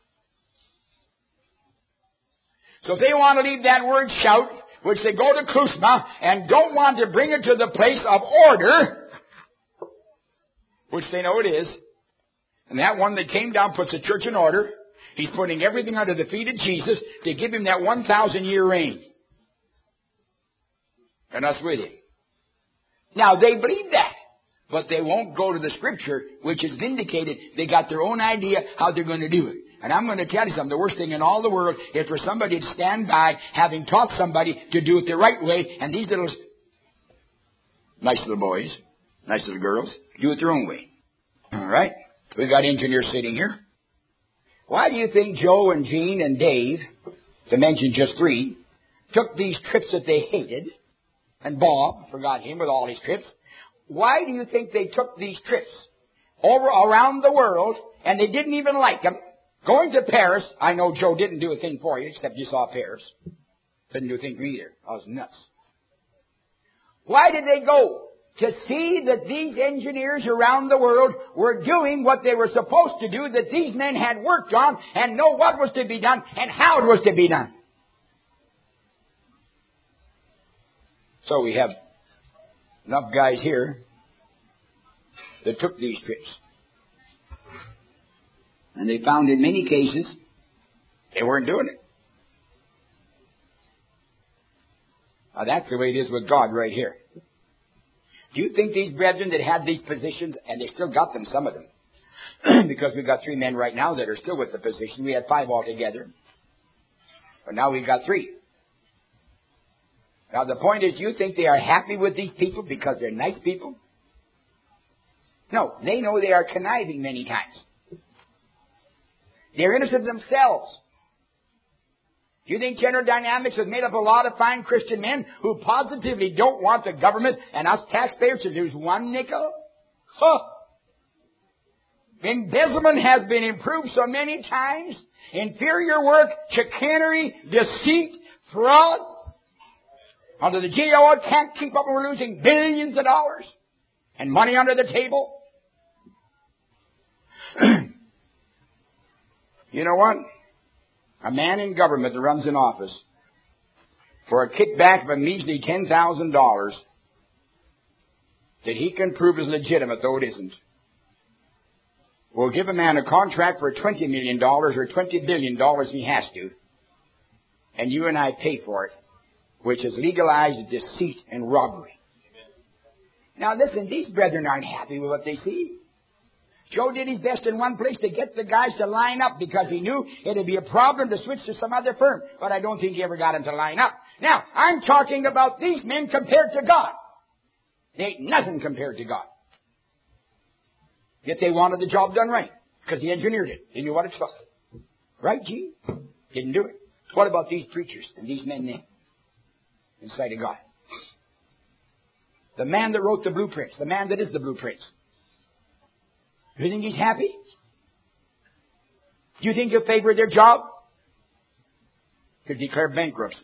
So if they want to leave that word shout, which they go to Klusma, and don't want to bring it to the place of order, which they know it is, and that one that came down puts the church in order, he's putting everything under the feet of Jesus to give him that 1,000-year reign. And us with him. Now, they believe that. But they won't go to the Scripture, which is vindicated. They got their own idea how they're going to do it. And I'm going to tell you something. The worst thing in all the world is for somebody to stand by, having taught somebody to do it the right way, and these little nice little boys, nice little girls, do it their own way. All right? We've got engineers sitting here. Why do you think Joe and Gene and Dave, to mention just three, took these trips that they hated, and Bob, forgot him with all his trips, why do you think they took these trips around the world, and they didn't even like them? Going to Paris, I know Joe didn't do a thing for you, except you saw Paris. Didn't do a thing for me either. I was nuts. Why did they go? To see that these engineers around the world were doing what they were supposed to do, that these men had worked on, and know what was to be done, and how it was to be done. So we have enough guys here that took these trips. And they found in many cases they weren't doing it. Now that's the way it is with God right here. Do you think these brethren that had these positions, and they still got them, some of them, because we've got 3 men right now that are still with the position. We had 5 altogether. But now we've got 3. Now the point is, do you think they are happy with these people because they're nice people? No, they know they are conniving many times. They're innocent themselves. Do you think General Dynamics has made up a lot of fine Christian men who positively don't want the government and us taxpayers to lose 1 nickel? Huh. Embezzlement has been improved so many times. Inferior work, chicanery, deceit, fraud. Under the GAO, it can't keep up, and we're losing billions of dollars and money under the table. You know what? A man in government that runs an office for a kickback of a measly $10,000 that he can prove is legitimate, though it isn't, will give a man a contract for $20 million or $20 billion if he has to, and you and I pay for it, which has legalized deceit and robbery. Now listen, these brethren aren't happy with what they see. Joe did his best in one place to get the guys to line up because he knew it would be a problem to switch to some other firm. But I don't think he ever got them to line up. Now, I'm talking about these men compared to God. They ain't nothing compared to God. Yet they wanted the job done right because he engineered it. He knew what it's for. Right, Gene? Didn't do it. What about these preachers and these men then in sight of God? The man that wrote the blueprints, the man that is the blueprints. Do you think he's happy? Do you think he'll favor their job? He'll declare bankruptcy.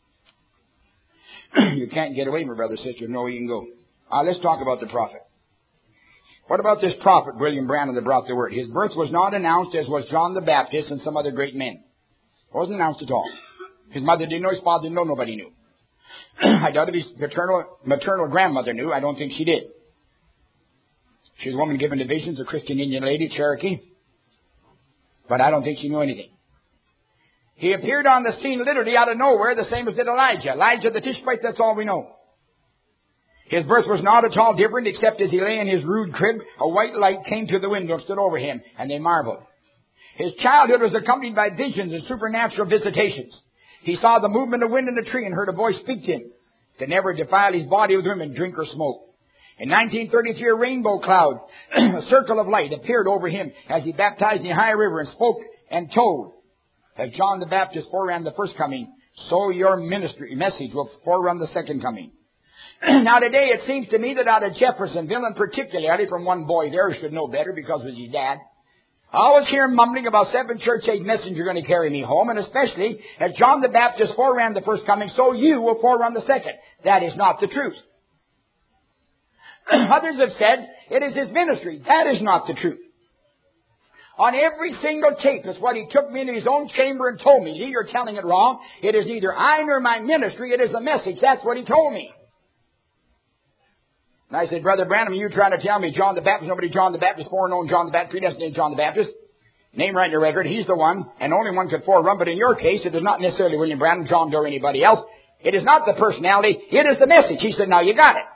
You can't get away, my brother, sister. No, you can go. Let's talk about the prophet. What about this prophet, William Branham, that brought the word? His birth was not announced as was John the Baptist and some other great men. It wasn't announced at all. His mother didn't know, his father didn't know, nobody knew. I doubt if his maternal grandmother knew. I don't think she did. She was a woman given to visions, a Christian Indian lady, Cherokee. But I don't think she knew anything. He appeared on the scene literally out of nowhere, the same as did Elijah. Elijah the Tishbite, that's all we know. His birth was not at all different, except as he lay in his rude crib, a white light came to the window and stood over him, and they marveled. His childhood was accompanied by visions and supernatural visitations. He saw the movement of wind in a tree and heard a voice speak to him to never defile his body with women, drink or smoke. In 1933, a rainbow cloud, a circle of light, appeared over him as he baptized in the Ohio River and spoke and told, as John the Baptist foreran the first coming, so your message will forerun the second coming. Now today, it seems to me that out of Jeffersonville, and particularly from one boy there who should know better because it was his dad, I always hear him mumbling about 7 church-age messengers going to carry me home, and especially as John the Baptist foreran the first coming, so you will forerun the second. That is not the truth. Others have said it is his ministry. That is not the truth. On every single tape, it's what he took me into his own chamber and told me. Lee, you're telling it wrong. It is neither I nor my ministry. It is a message. That's what he told me. And I said, Brother Branham, you trying to tell me John the Baptist, nobody John the Baptist, foreknown John the Baptist, predestinated John the Baptist. Name right in your record. He's the one, and only one could forerun. But in your case, it is not necessarily William Branham, John Doe, or anybody else. It is not the personality. It is the message. He said, now you got it.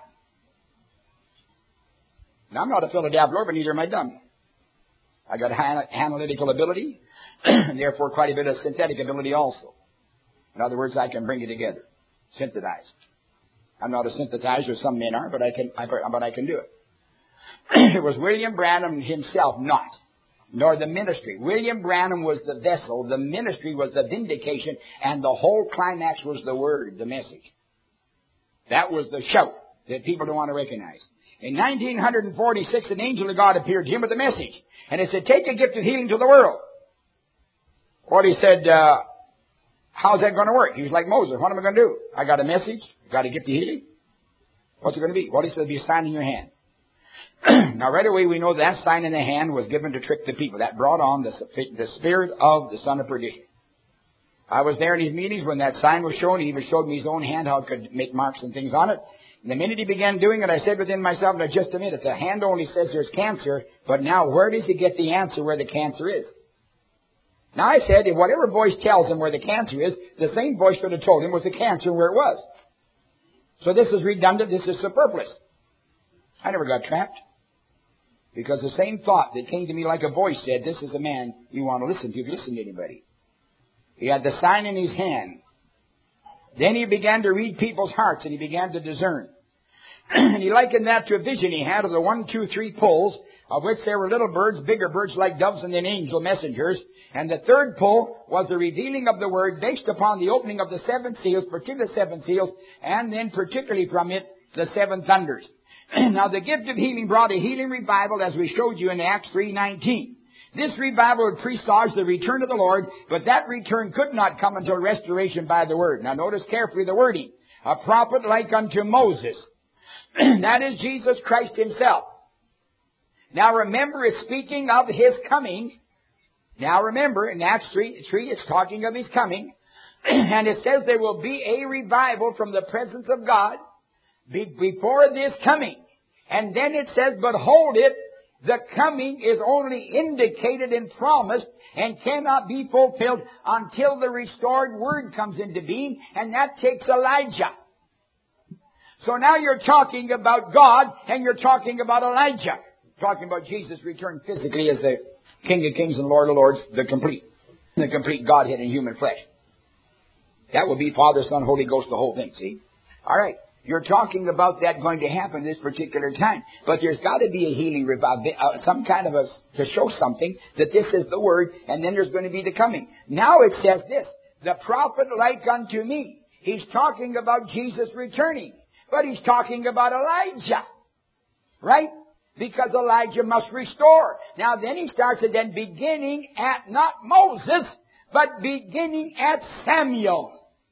Now, I'm not a Philadelphia, but neither am I dumb. I got analytical ability, and therefore quite a bit of synthetic ability also. In other words, I can bring it together, synthesize. I'm not a synthesizer, some men are, but I can do it. It was William Branham himself not, nor the ministry. William Branham was the vessel, the ministry was the vindication, and the whole climax was the word, the message. That was the shout that people don't want to recognize. In 1946, an angel of God appeared to him with a message. And it said, take a gift of healing to the world. Well, he said, how's that going to work? He was like Moses. What am I going to do? I got a message. Got a gift of healing. What's it going to be? Well, he said, it'll be a sign in your hand. Now, right away, we know that sign in the hand was given to trick the people. That brought on the spirit of the son of perdition. I was there in his meetings when that sign was shown. He even showed me his own hand, how it could make marks and things on it. And the minute he began doing it, I said within myself, now just a minute, the hand only says there's cancer, but now where does he get the answer where the cancer is? Now I said, if whatever voice tells him where the cancer is, the same voice should have told him was the cancer where it was. So this is redundant, this is superfluous. I never got trapped. Because the same thought that came to me like a voice said, this is a man you want to listen to if you listen to anybody. He had the sign in his hand. Then he began to read people's hearts and he began to discern. And he likened that to a vision he had of the 1, 2, 3 pulls, of which there were little birds, bigger birds like doves, and then angel messengers. And the third pull was the revealing of the word based upon the opening of the 7 seals, particularly the 7 seals, and then particularly from it, the 7 thunders. Now the gift of healing brought a healing revival, as we showed you in Acts 3:19. This revival would presage the return of the Lord, but that return could not come until restoration by the word. Now notice carefully the wording. A prophet like unto Moses. That is Jesus Christ himself. Now remember, it's speaking of his coming. Now remember, in Acts 3, it's talking of his coming. And it says there will be a revival from the presence of God before this coming. And then it says, but hold it, the coming is only indicated and promised and cannot be fulfilled until the restored word comes into being, and that takes Elijah. So now you're talking about God and you're talking about Elijah. Talking about Jesus returned physically as the King of Kings and Lord of Lords, the complete Godhead in human flesh. That would be Father, Son, Holy Ghost, the whole thing, see? All right. You're talking about that going to happen this particular time. But there's got to be a healing revival, some kind of to show something that this is the word, and then there's going to be the coming. Now it says this, the prophet like unto me. He's talking about Jesus returning. But he's talking about Elijah. Right? Because Elijah must restore. Now then he starts it then beginning at not Moses, but beginning at Samuel.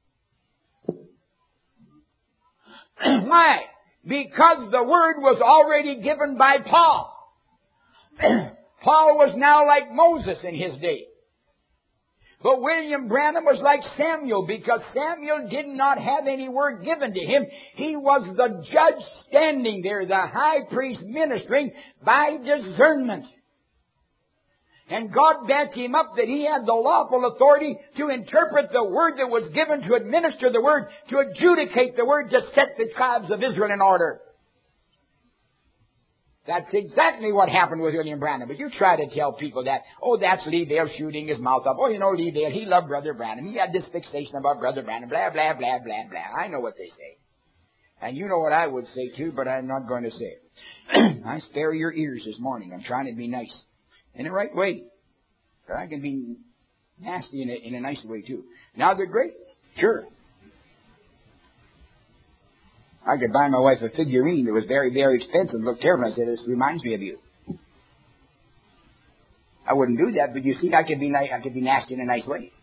Why? Because the word was already given by Paul. Paul was now like Moses in his day. But William Branham was like Samuel, because Samuel did not have any word given to him. He was the judge standing there, the high priest ministering by discernment. And God backed him up that he had the lawful authority to interpret the word that was given, to administer the word, to adjudicate the word, to set the tribes of Israel in order. That's exactly what happened with William Branham. But you try to tell people that, oh, that's Lee Dale shooting his mouth up. Oh, you know, Lee Dale, he loved Brother Branham. He had this fixation about Brother Branham. Blah, blah, blah, blah, blah. I know what they say. And you know what I would say too, but I'm not going to say it. I spare your ears this morning. I'm trying to be nice. In the right way. But I can be nasty in a nice way too. Now they're great. Sure. I could buy my wife a figurine that was very, very expensive. Looked terrible. I said, this reminds me of you. I wouldn't do that, but you see, I could be nice. I could be nasty in a nice way.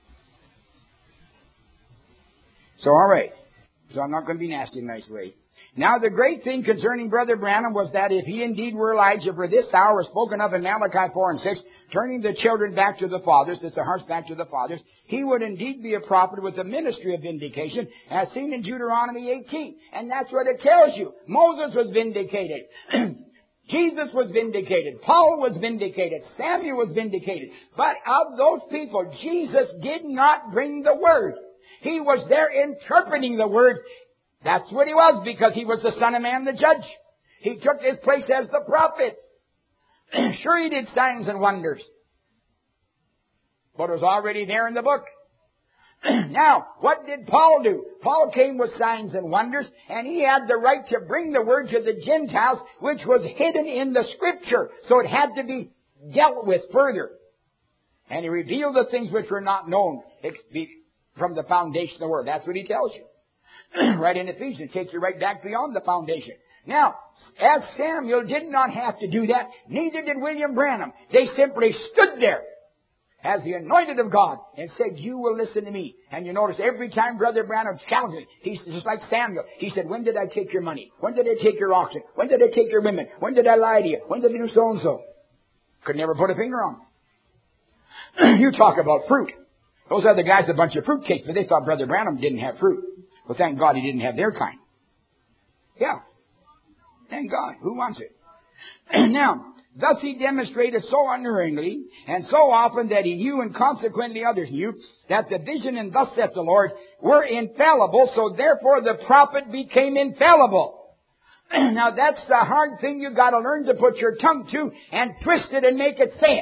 So, all right. So I'm not going to be nasty in a nice way. Now, the great thing concerning Brother Branham was that if he indeed were Elijah for this hour, spoken of in Malachi 4 and 6, turning the children back to the fathers, that's the hearts back to the fathers, he would indeed be a prophet with the ministry of vindication, as seen in Deuteronomy 18. And that's what it tells you. Moses was vindicated. Jesus was vindicated. Paul was vindicated. Samuel was vindicated. But of those people, Jesus did not bring the word. He was there interpreting the word. That's what he was, because he was the Son of Man, the judge. He took his place as the prophet. Sure, he did signs and wonders. But it was already there in the book. Now, what did Paul do? Paul came with signs and wonders, and he had the right to bring the word to the Gentiles, which was hidden in the Scripture. So it had to be dealt with further. And he revealed the things which were not known from the foundation of the world. That's what he tells you. Right in Ephesians, takes you right back beyond the foundation. Now, as Samuel did not have to do that, neither did William Branham. They simply stood there as the anointed of God and said, you will listen to me. And you notice every time Brother Branham challenged, he's just like Samuel. He said, when did I take your money? When did I take your oxen? When did I take your women? When did I lie to you? When did I do so and so? Could never put a finger on them. You talk about fruit. Those other guys, a bunch of fruit cakes, but they thought Brother Branham didn't have fruit. Well, thank God he didn't have their kind. Yeah. Thank God. Who wants it? Now, thus he demonstrated so unerringly and so often that he knew, and consequently others knew, that the vision and thus saith the Lord were infallible, so therefore the prophet became infallible. Now that's the hard thing. You've got to learn to put your tongue to and twist it and make it say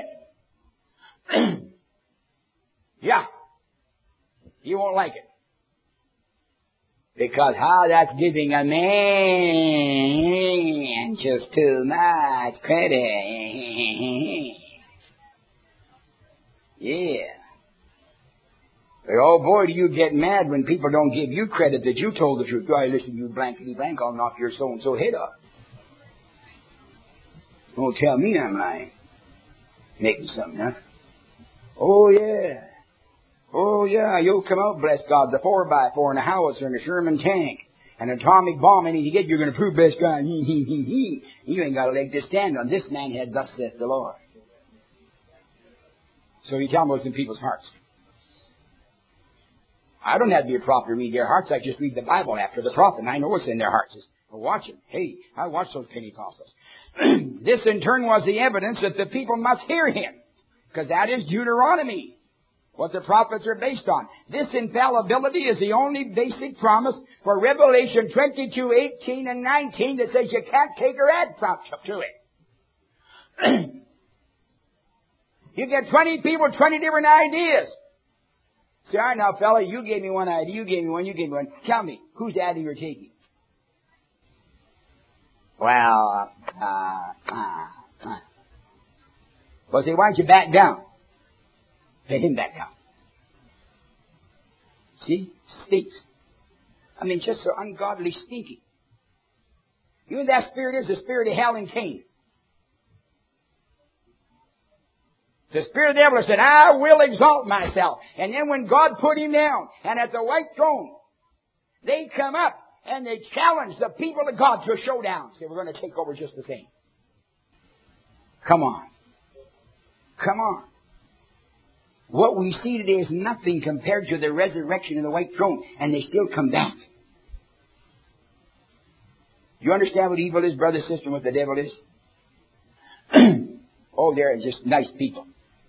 it. Yeah. You won't like it. Because that's giving a man just too much credit. Yeah. But oh boy, do you get mad when people don't give you credit that you told the truth. Why, listen, you blankety blank, I'll knock your so-and-so head off. Don't tell me I'm lying. Making something, huh? Oh yeah. Oh, yeah, you'll come out, bless God, the 4x4 and a howitzer and a Sherman tank. an atomic bomb, and if you get, you're going to prove best God. You ain't got a leg to stand on. This man had, thus saith the Lord. So you tell them what's in people's hearts. I don't have to be a prophet to read their hearts. I just read the Bible after the prophet, and I know what's in their hearts. Well, watch them. Hey, I watch those Pentecostals. This in turn was the evidence that the people must hear him, because that is Deuteronomy, what the prophets are based on. This infallibility is the only basic promise for Revelation 22:18 and 19 that says you can't take or add to it. You get 20 people, 20 different ideas. Say, all right now, fella, you gave me one idea, you gave me one, you gave me one. Tell me, whose idea you're taking? Well, Well, say, why don't you back down? Let him back down. See? Stinks. I mean, just so ungodly stinky. You know what that spirit is? The spirit of hell and Cain. The spirit of the devil said, I will exalt myself. And then when God put him down, and at the white throne, they come up and they challenge the people of God to a showdown. Say, we're going to take over just the same. Come on. Come on. What we see today is nothing compared to the resurrection of the white throne, and they still come back. You understand what evil is, brother, sister, and what the devil is? Oh, they're just nice people.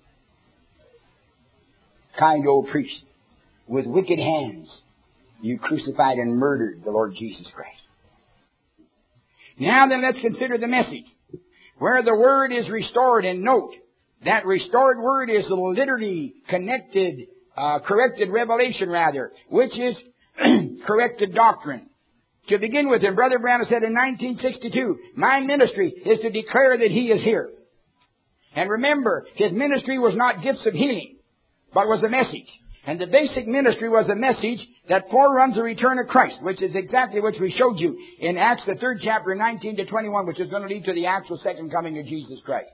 Kind old priests. With wicked hands, you crucified and murdered the Lord Jesus Christ. Now then, let's consider the message. Where the word is restored, and note, that restored word is the literally corrected revelation, which is corrected doctrine. To begin with, and Brother Branham said in 1962, my ministry is to declare that he is here. And remember, his ministry was not gifts of healing, but was a message. And the basic ministry was a message that foreruns the return of Christ, which is exactly what we showed you in Acts, the 3rd chapter, 19 to 21, which is going to lead to the actual second coming of Jesus Christ.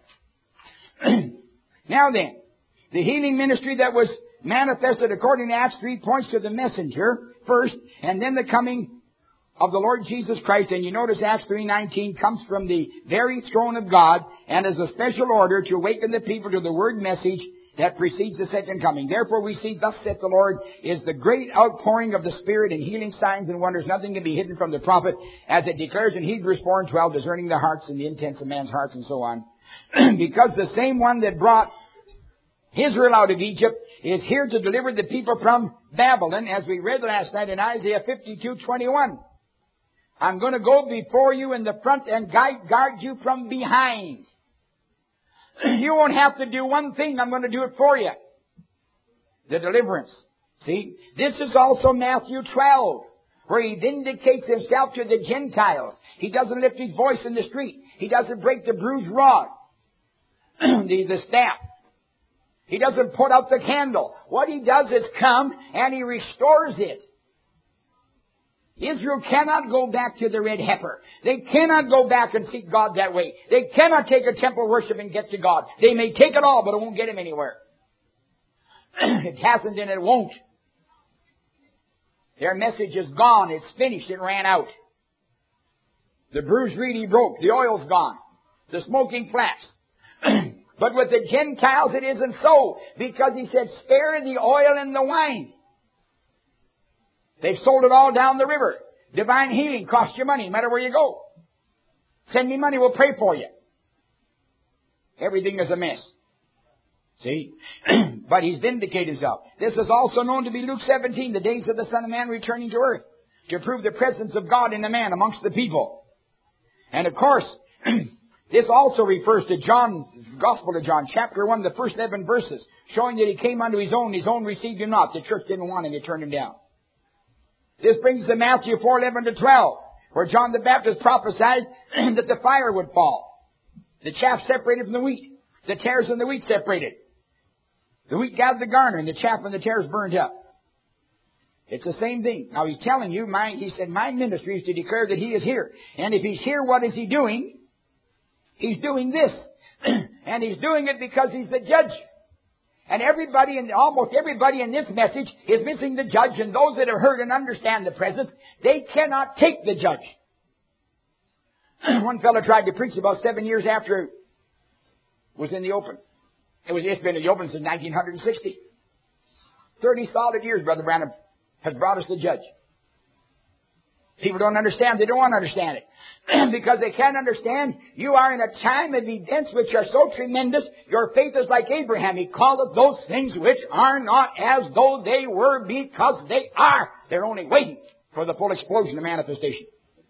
Now then, the healing ministry that was manifested according to Acts 3 points to the messenger first, and then the coming of the Lord Jesus Christ. And you notice Acts 3:19 comes from the very throne of God and is a special order to awaken the people to the word message that precedes the second coming. Therefore we see, thus saith the Lord, is the great outpouring of the Spirit and healing signs and wonders. Nothing can be hidden from the prophet, as it declares in Hebrews 4:12, discerning the hearts and the intents of man's hearts and so on. Because the same one that brought Israel out of Egypt is here to deliver the people from Babylon, as we read last night in Isaiah 52:21. I'm going to go before you in the front and guard you from behind. You won't have to do one thing. I'm going to do it for you. The deliverance. See? This is also Matthew 12, where he vindicates himself to the Gentiles. He doesn't lift his voice in the street. He doesn't break the bruised rod, the staff. He doesn't put out the candle. What he does is come and he restores it. Israel cannot go back to the red heifer. They cannot go back and seek God that way. They cannot take a temple worship and get to God. They may take it all, but it won't get him anywhere. It hasn't and it won't. Their message is gone. It's finished. It ran out. The bruised reed he broke. The oil's gone. The smoking flax. But with the Gentiles it isn't so, because he said, spare the oil and the wine. They've sold it all down the river. Divine healing costs you money no matter where you go. Send me money, we'll pray for you. Everything is a mess. See? But he's vindicated himself. This is also known to be Luke 17, the days of the Son of Man returning to earth, to prove the presence of God in the man amongst the people. And of course, this also refers to John, Gospel of John, chapter 1, the first 11 verses, showing that he came unto his own received him not. The church didn't want him, they turned him down. This brings us to Matthew 4:11 to 12, where John the Baptist prophesied that the fire would fall. The chaff separated from the wheat. The tares and the wheat separated. The wheat gathered the garner, and the chaff and the tares burned up. It's the same thing. Now he's telling you, he said, my ministry is to declare that he is here. And if he's here, what is he doing? He's doing this. And he's doing it because he's the judge. And almost everybody in this message is missing the judge, and those that have heard and understand the presence, they cannot take the judge. One fellow tried to preach about 7 years after it was in the open. It's been in the open since 1960. 30 solid years, Brother Branham has brought us the judge. People don't understand. They don't want to understand it. Because they can't understand, you are in a time of events which are so tremendous, your faith is like Abraham. He calleth those things which are not as though they were, because they are. They're only waiting for the full explosion of manifestation.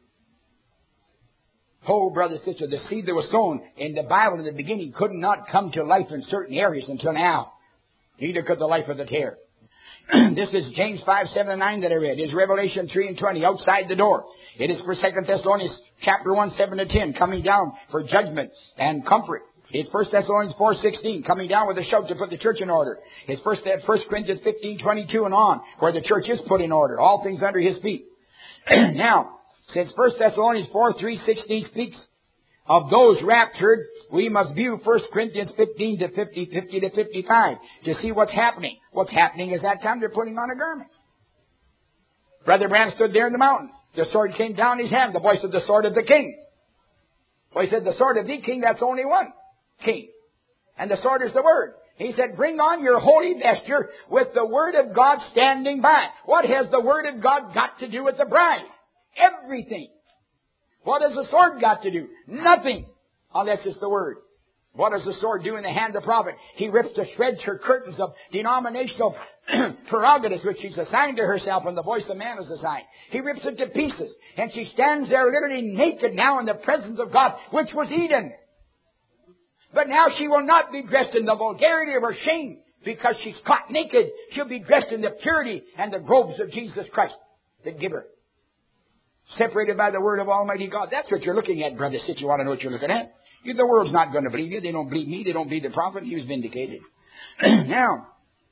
Oh, brother, sister, the seed that was sown in the Bible in the beginning could not come to life in certain areas until now. Neither could the life of the tare. This is James 5, 7 and 9 that I read. It is Revelation 3 and 20 outside the door. It is for 2 Thessalonians chapter 1, 7 to 10 coming down for judgment and comfort. It's 1 Thessalonians 4, 16 coming down with a shout to put the church in order. It's 1 Corinthians 15, 22 and on where the church is put in order. All things under His feet. Now, since 1 Thessalonians 4, 3, 16 speaks of those raptured, we must view 1 Corinthians 15 to 50, 50 to 55 to see what's happening. What's happening is that time they're putting on a garment. Brother Branham stood there in the mountain. The sword came down his hand. The voice of the sword of the king. Well, he said, the sword of the king, that's only one king. And the sword is the word. He said, bring on your holy vesture with the word of God standing by. What has the word of God got to do with the bride? Everything. What has the sword got to do? Nothing, unless it's the word. What does the sword do in the hand of the prophet? He rips to shreds her curtains of denominational prerogatives which she's assigned to herself when the voice of man is assigned. He rips it to pieces, and she stands there literally naked now in the presence of God, which was Eden. But now she will not be dressed in the vulgarity of her shame, because she's caught naked. She'll be dressed in the purity and the robes of Jesus Christ that give her. Separated by the word of Almighty God. That's what you're looking at, brother. Since you want to know what you're looking at. The world's not going to believe you. They don't believe me. They don't believe the prophet. He was vindicated. Now,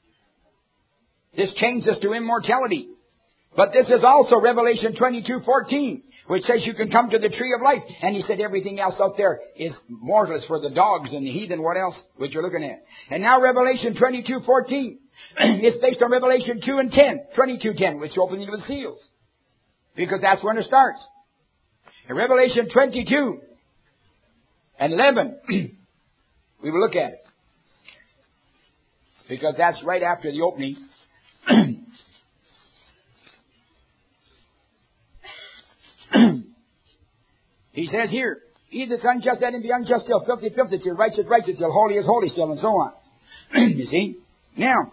this changes us to immortality. But this is also Revelation 22:14, which says you can come to the tree of life. And he said everything else out there is mortal. It's for the dogs and the heathen. What else? What you're looking at. And now Revelation 22:14 is based on Revelation 2 and 10. 22:10, which opens with seals. Because that's when it starts. In Revelation 22 and 11, we will look at it. Because that's right after the opening. He says here, he that's unjust, let him be unjust still, filthy, filthy still, righteous, righteous still, holy is holy still, and so on. You see? Now,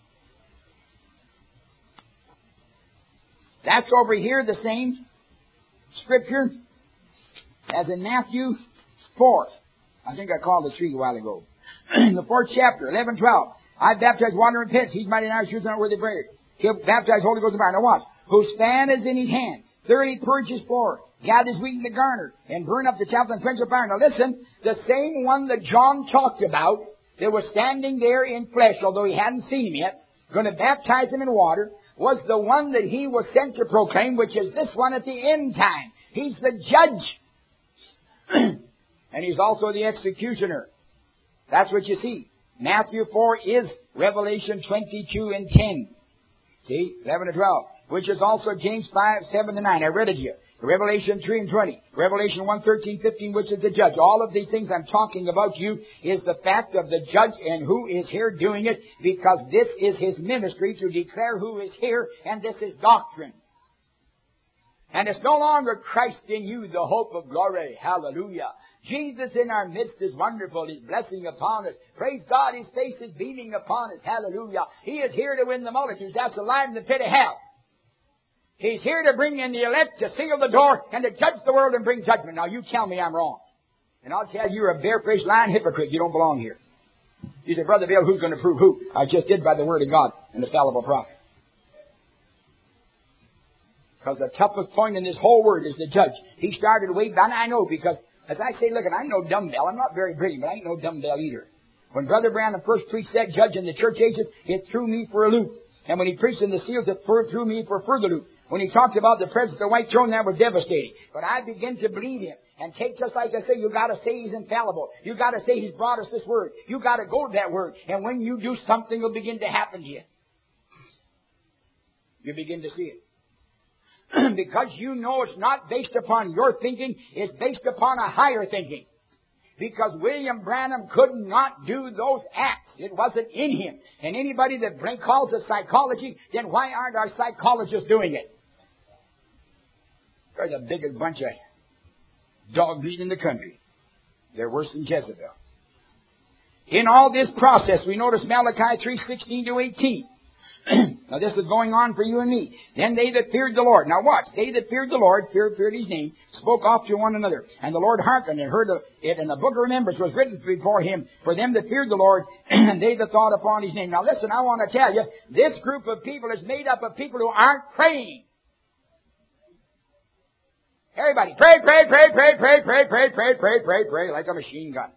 that's over here the same scripture as in Matthew 4. I think I called the tree a while ago. The 4th chapter, 11, 12. I baptize water and repentance. He's mighty in our shoes, not worthy of prayer. He'll baptize Holy Ghost and fire. Now watch. Whose fan is in his hand. Thoroughly purge his floor. Gather his wheat in the garner. And burn up the chaff and quench the fire. Now listen. The same one that John talked about that was standing there in flesh, although he hadn't seen him yet, going to baptize him in water, was the one that he was sent to proclaim, which is this one at the end time. He's the judge. And he's also the executioner. That's what you see. Matthew 4 is Revelation 22 and 10. See? 11 to 12. Which is also James 5, 7 to 9. I read it here. Revelation 3 and 20. Revelation 1, 13, 15, which is the judge. All of these things I'm talking about you is the fact of the judge and who is here doing it, because this is his ministry to declare who is here, and this is doctrine. And it's no longer Christ in you, the hope of glory. Hallelujah. Jesus in our midst is wonderful. His blessing upon us. Praise God, His face is beaming upon us. Hallelujah. He is here to win the multitudes. That's alive in the pit of hell. He's here to bring in the elect, to seal the door, and to judge the world and bring judgment. Now, you tell me I'm wrong. And I'll tell you, you're a barefaced, lying hypocrite. You don't belong here. You say, Brother Bill, who's going to prove who? I just did by the word of God and the fallible prophet. Because the toughest point in this whole word is the judge. He started way back. I know, because as I say, look, I'm no dumbbell. I'm not very brilliant, but I ain't no dumbbell either. When Brother Branham first preached that judge in the church ages, it threw me for a loop. And when he preached in the seals, it threw me for a further loop. When he talked about the presence of the white throne, that was devastating. But I began to believe him. And take, just like I say, you gotta say He's infallible. You gotta say He's brought us this Word. You gotta go to that Word. And when you do, something will begin to happen to you. You begin to see it. Because you know it's not based upon your thinking, it's based upon a higher thinking. Because William Branham could not do those acts. It wasn't in him. And anybody that calls it psychology, then why aren't our psychologists doing it? They're the biggest bunch of dog meat in the country. They're worse than Jezebel. In all this process, we notice Malachi 3:16 to 18. Now this is going on for you and me. Then they that feared the Lord. Now watch. They that feared the Lord, feared His name, spoke oft to one another. And the Lord hearkened and heard it, and the book of remembrance was written before Him for them that feared the Lord, and they that thought upon His name. Now listen, I want to tell you, this group of people is made up of people who aren't praying. Everybody, pray, pray, pray, pray, pray, pray, pray, pray, pray, pray, pray, like a machine gun.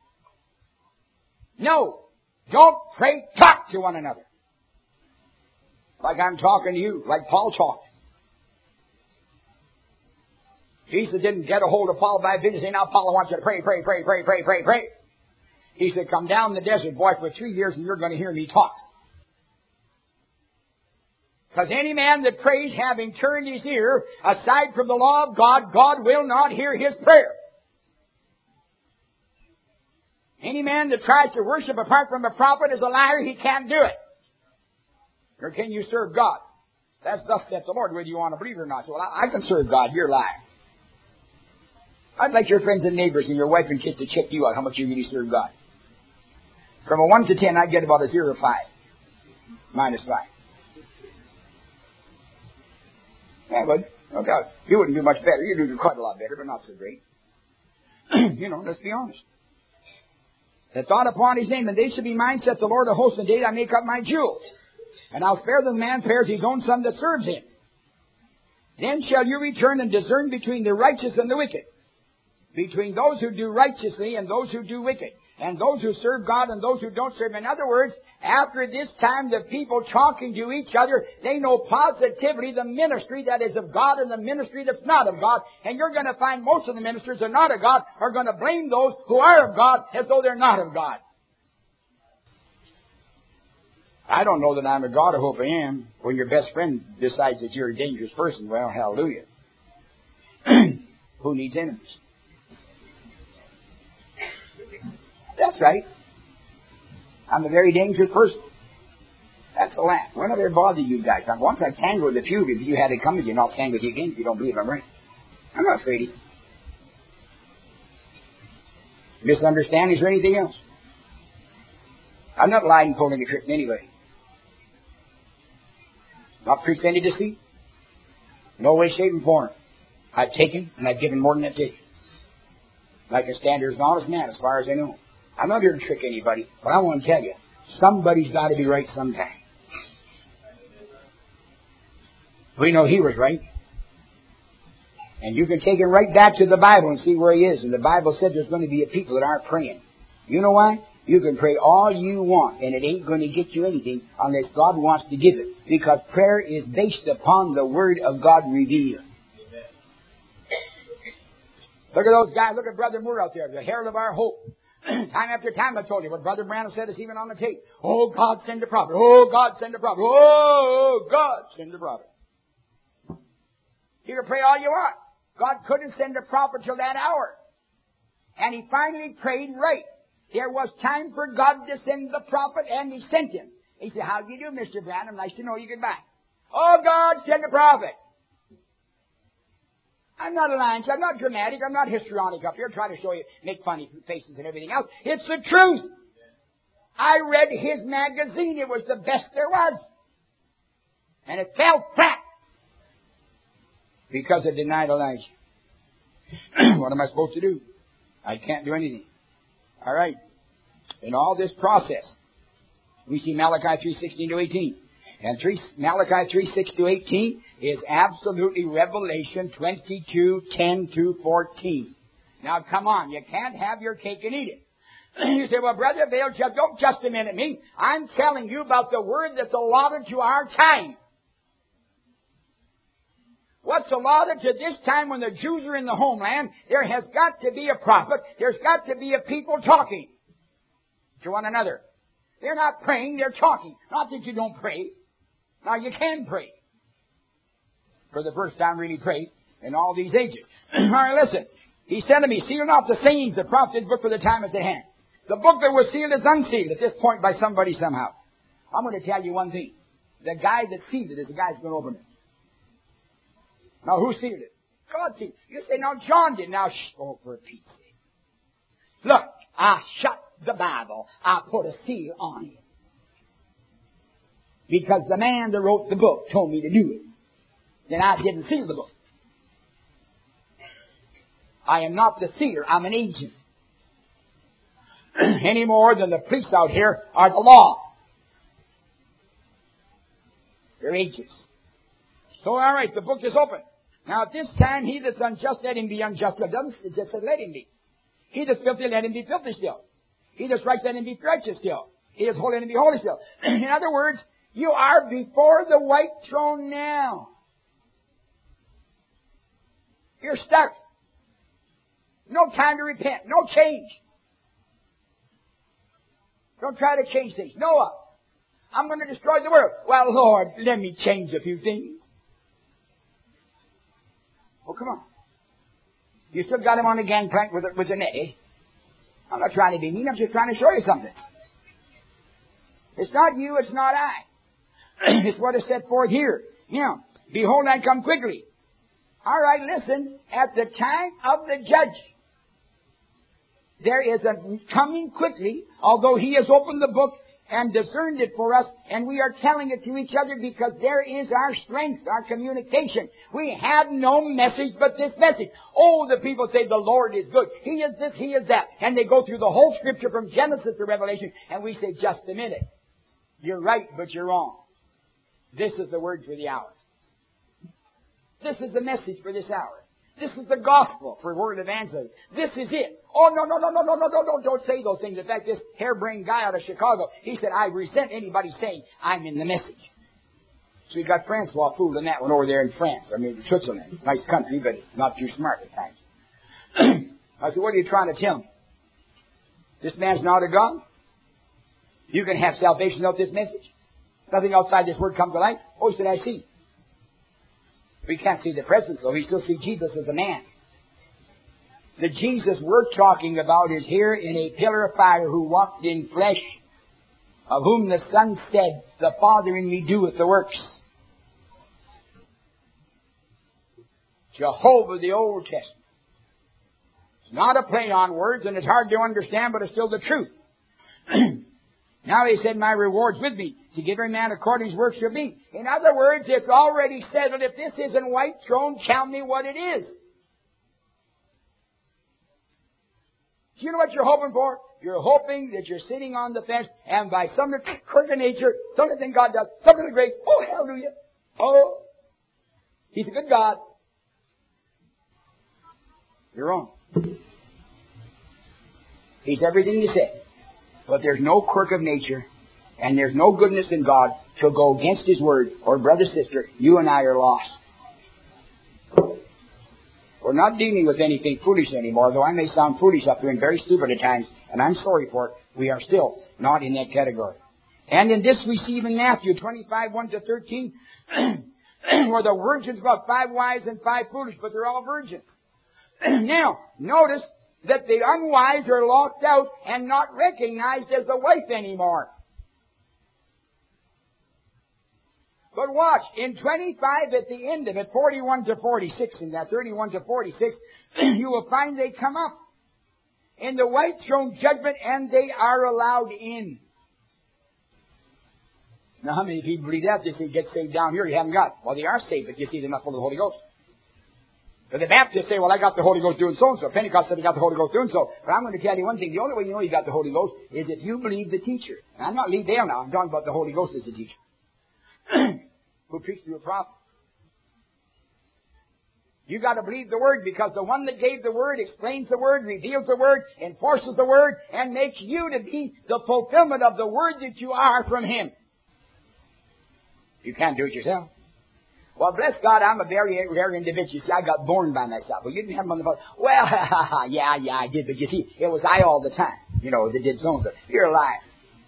No, don't pray, talk to one another. Like I'm talking to you, like Paul talked. Jesus didn't get a hold of Paul by vision and say, now Paul, I want you to pray, pray, pray, pray, pray, pray, pray. He said, come down the desert, boy, for 3 years and you're going to hear me talk. Because any man that prays having turned his ear aside from the law of God, God will not hear his prayer. Any man that tries to worship apart from a prophet is a liar. He can't do it. Or can you serve God? That's thus saith the Lord, whether you want to believe it or not. So, well, I can serve God. You're lying. I'd like your friends and neighbors and your wife and kids to check you out how much you really serve God. From a 1 to 10, I get about a 0 to 5. -5. Yeah, but no doubt. You wouldn't do much better. You do quite a lot better, but not so great. Let's be honest. That thought upon His name, and they should be mine, saith the Lord of hosts, and day I make up my jewels. And I'll spare the man spares his own son that serves him. Then shall you return and discern between the righteous and the wicked, between those who do righteously and those who do wicked, and those who serve God and those who don't serve. In other words, after this time, the people talking to each other, they know positively the ministry that is of God and the ministry that's not of God. And you're going to find most of the ministers that are not of God are going to blame those who are of God as though they're not of God. I don't know that I'm a God. I hope I am. When your best friend decides that you're a dangerous person, well, hallelujah. Who needs enemies? That's right. I'm a very dangerous person. That's the laugh. When have I ever bothered you guys? Once I tangled with a few of you, if you had it come with you, and I'll tangle with you again if you don't believe I'm right. I'm not afraid of you. Misunderstandings or anything else. I'm not lying, pulling a trick in anybody. Not pretending deceit. No way, shape, and form. I've taken and I've given more than I've taken. I can stand here as an honest man as far as I know. I'm not here to trick anybody, but I want to tell you, somebody's got to be right sometime. We know he was right. And you can take him right back to the Bible and see where he is. And the Bible said there's going to be a people that aren't praying. You know why? You can pray all you want, and it ain't going to get you anything unless God wants to give it. Because prayer is based upon the Word of God revealed. Amen. Look at those guys. Look at Brother Moore out there, the herald of our hope. Time after time I told you what Brother Branham said is even on the tape. Oh, God, send a prophet. Oh, God, send a prophet. Oh, God, send a prophet. You can pray all you want. God couldn't send a prophet till that hour. And he finally prayed right. There was time for God to send the prophet, and he sent him. He said, how do you do, Mr. Branham? Nice to know you. Goodbye. Oh, God, send a prophet. I'm not a lion. I'm not dramatic. I'm not histrionic up here trying to show you, make funny faces and everything else. It's the truth. I read his magazine. It was the best there was. And it fell flat because it denied Elijah. What am I supposed to do? I can't do anything. All right. In all this process, we see Malachi 3:16 to 18. And Malachi 3:6 to 18 is absolutely Revelation 22:10 to 14. Now, come on. You can't have your cake and eat it. You say, well, Brother Bale, don't just a minute me. I'm telling you about the word that's allotted to our time. what's allotted to this time when the Jews are in the homeland, there has got to be a prophet. There's got to be a people talking to one another. They're not praying, they're talking. Not that you don't pray. Now you can pray. For the first time really prayed in all these ages. All right, listen. He said to me, seal not the sayings, the prophet's book, for the time is at hand. The book that was sealed is unsealed at this point by somebody somehow. I'm going to tell you one thing. The guy that sealed it is the guy who's going to open it. Now, who sealed it? God sealed it. You say, now, John did. Now, oh, for Pete's sake. Look, I shut the Bible. I put a seal on it. Because the man that wrote the book told me to do it. Then I didn't seal the book. I am not the sealer. I'm an agent. Any more than the priests out here are the law. They're agents. So, all right, the book is open. Now, at this time, he that's unjust, let him be unjust. It doesn't, it just says let him be. He that's filthy, let him be filthy still. He that's righteous, let him be righteous still. He that's holy, let him be holy still. In other words, you are before the white throne now. You're stuck. No time to repent. No change. Don't try to change things. Noah, I'm going to destroy the world. Well, Lord, let me change a few things. Oh, come on. You still got him on the gangplank with a net, eh? I'm not trying to be mean. I'm just trying to show you something. It's not you. It's not I. It's what is set forth here. Now, behold, I come quickly. All right, listen. At the time of the judge, there is a coming quickly, although he has opened the book and discerned it for us, and we are telling it to each other because there is our strength, our communication. We have no message but this message. Oh, the people say the Lord is good. He is this, He is that. And they go through the whole Scripture from Genesis to Revelation, and we say, just a minute. You're right, but you're wrong. This is the word for the hour. This is the message for this hour. This is the gospel for word evangelism. This is it. Oh, no, don't say those things. In fact, this harebrained guy out of Chicago, he said, I resent anybody saying I'm in the message. So you got Francois fooling that one over there in France. I mean, Switzerland. Nice country, but not too smart at times. I said, what are you trying to tell me? This man's not a God? You can have salvation without this message? Nothing outside this word comes to light? Oh, he said, I see. We can't see the presence, though. We still see Jesus as a man. The Jesus we're talking about is here in a pillar of fire who walked in flesh, of whom the Son said, the Father in me doeth the works. Jehovah, the Old Testament. It's not a play on words, and it's hard to understand, but it's still the truth. Now he said, my reward's with me, to give every man according to his work shall be. In other words, it's already settled. If this isn't white throne, tell me what it is. Do you know what you're hoping for? You're hoping that you're sitting on the fence, and by some quirk of nature, something God does, something of grace, oh, hallelujah. Oh, He's a good God. You're wrong. He's everything you say. But there's no quirk of nature, and there's no goodness in God to go against His word. Or, brother, sister, you and I are lost. We're not dealing with anything foolish anymore, though I may sound foolish up here and very stupid at times, and I'm sorry for it. We are still not in that category. And in this we see even Matthew 25, 1 to 13, where the virgins got 5 wise and 5 foolish, but they're all virgins. Now, notice that the unwise are locked out and not recognized as the wife anymore. But watch, in 25 at the end of it, 41 to 46, in that 31 to 46, you will find they come up in the white throne judgment and they are allowed in. Now, how many people believe that? They say, get saved down here, you haven't got it. Well, they are saved, but you see, they're not full of the Holy Ghost. But the Baptists say, well, I got the Holy Ghost doing so-and-so. Pentecost said, I got the Holy Ghost doing so. But I'm going to tell you one thing. The only way you know you got the Holy Ghost is if you believe the teacher. And I'm not leaving there now. I'm talking about the Holy Ghost as the teacher. Who preached through a prophet. You got to believe the Word, because the one that gave the Word explains the Word, reveals the Word, enforces the Word, and makes you to be the fulfillment of the Word that you are from Him. You can't do it yourself. Well, bless God, I'm a very rare individual. See, I got born by myself. Well, you didn't have them on the phone. Well, yeah, I did. But you see, it was I all the time, that did so and so. You're a liar.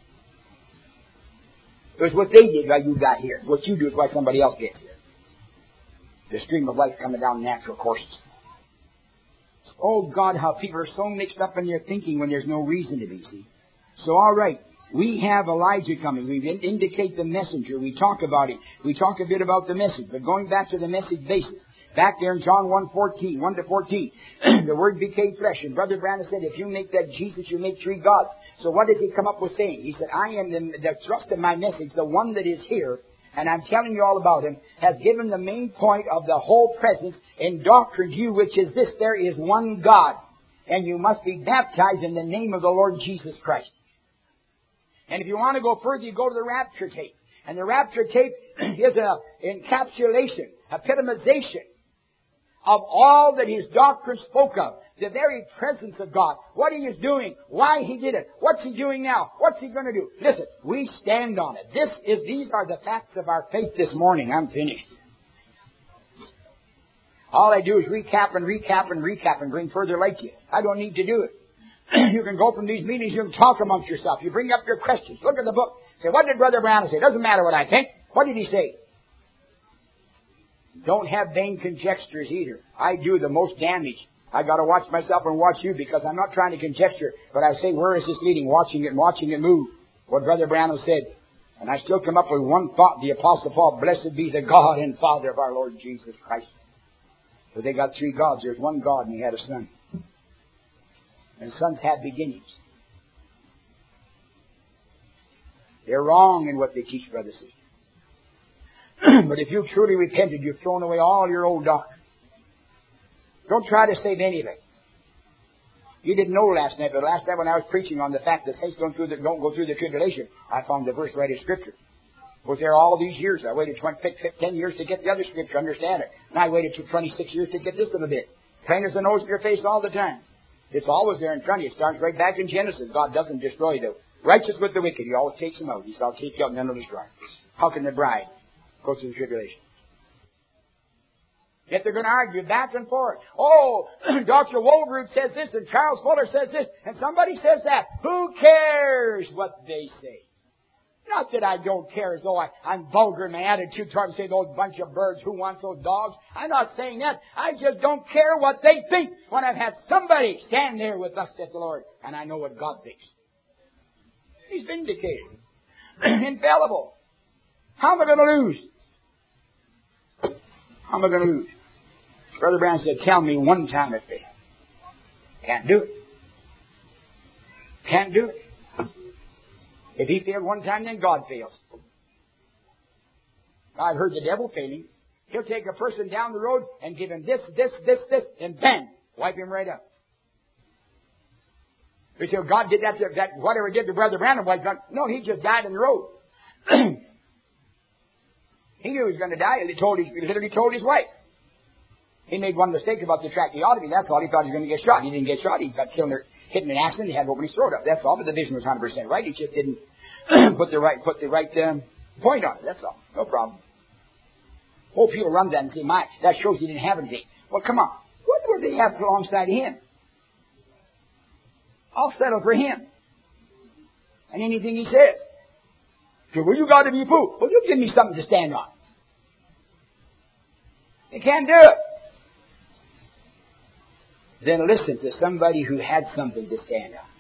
It was what they did why you got here. What you do is why somebody else gets here. The stream of life coming down natural courses. Oh, God, how people are so mixed up in their thinking when there's no reason to be, see. So, all right. We have Elijah coming. We indicate the messenger. We talk about it. We talk a bit about the message. But going back to the message basis, back there in John 1:14, the Word became flesh. And Brother Branham said, if you make that Jesus, you make three gods. So what did he come up with saying? He said, I am the thrust of my message, the one that is here, and I'm telling you all about him, has given the main point of the whole presence in doctrine to you, which is this: there is one God, and you must be baptized in the name of the Lord Jesus Christ. And if you want to go further, you go to the rapture tape. And the rapture tape is an encapsulation, epitomization of all that his doctrine spoke of. The very presence of God. What he is doing. Why he did it. What's he doing now. What's he going to do. Listen, we stand on it. These are the facts of our faith this morning. I'm finished. All I do is recap and bring further light to you. I don't need to do it. You can go from these meetings, you can talk amongst yourself. You bring up your questions. Look at the book. Say, what did Brother Brown say? Doesn't matter what I think. What did he say? Don't have vain conjectures either. I do the most damage. I got to watch myself and watch you, because I'm not trying to conjecture, but I say, where is this leading? Watching it move. What Brother Brown said. And I still come up with one thought, the Apostle Paul, blessed be the God and Father of our Lord Jesus Christ. So they got three gods. There's one God, and he had a son. And sons have beginnings. They're wrong in what they teach, Brother C. But if you've truly repented, you've thrown away all your old doctrine. Don't try to save any of it. You didn't know last night, but last night when I was preaching on the fact that saints don't go through the tribulation, I found the verse right in Scripture. Was there all these years. I waited 10 years to get the other Scripture, understand it. And I waited 26 years to get this little bit. Plain as the nose in your face all the time. It's always there in front of you. It starts right back in Genesis. God doesn't destroy the righteous with the wicked. He always takes them out. He says, I'll take you out and then I'll destroy. How can the bride go through the tribulation? Yet they're going to argue back and forth. Oh, Dr. Wohlroot says this and Charles Fuller says this and somebody says that. Who cares what they say? Not that I don't care as though I'm vulgar in my attitude toward them, say those bunch of birds, who wants those dogs? I'm not saying that. I just don't care what they think when I've had somebody stand there with us, said the Lord, and I know what God thinks. He's vindicated. Infallible. How am I going to lose? How am I going to lose? Brother Brown said, tell me one time it failed. Can't do it. Can't do it. If he failed one time, then God fails. I've heard the devil failing. He'll take a person down the road and give him this, and bang, wipe him right up. They say, God did that whatever he did to Brother Branham was done. No, he just died in the road. He knew he was going to die. He literally told his wife. He made one mistake about the tracheotomy. That's all. He thought he was going to get shot. He didn't get shot. He got killed hit in an accident. He had to open his throat up. That's all. But the vision was 100% right. He just didn't put the right point on it. That's all. No problem. Whole people run that and say, that shows he didn't have anything. Well, come on. What would they have alongside of him? I'll settle for him. And anything he says. So, well, you got to be a fool. Well, you give me something to stand on. You can't do it. Then listen to somebody who had something to stand on.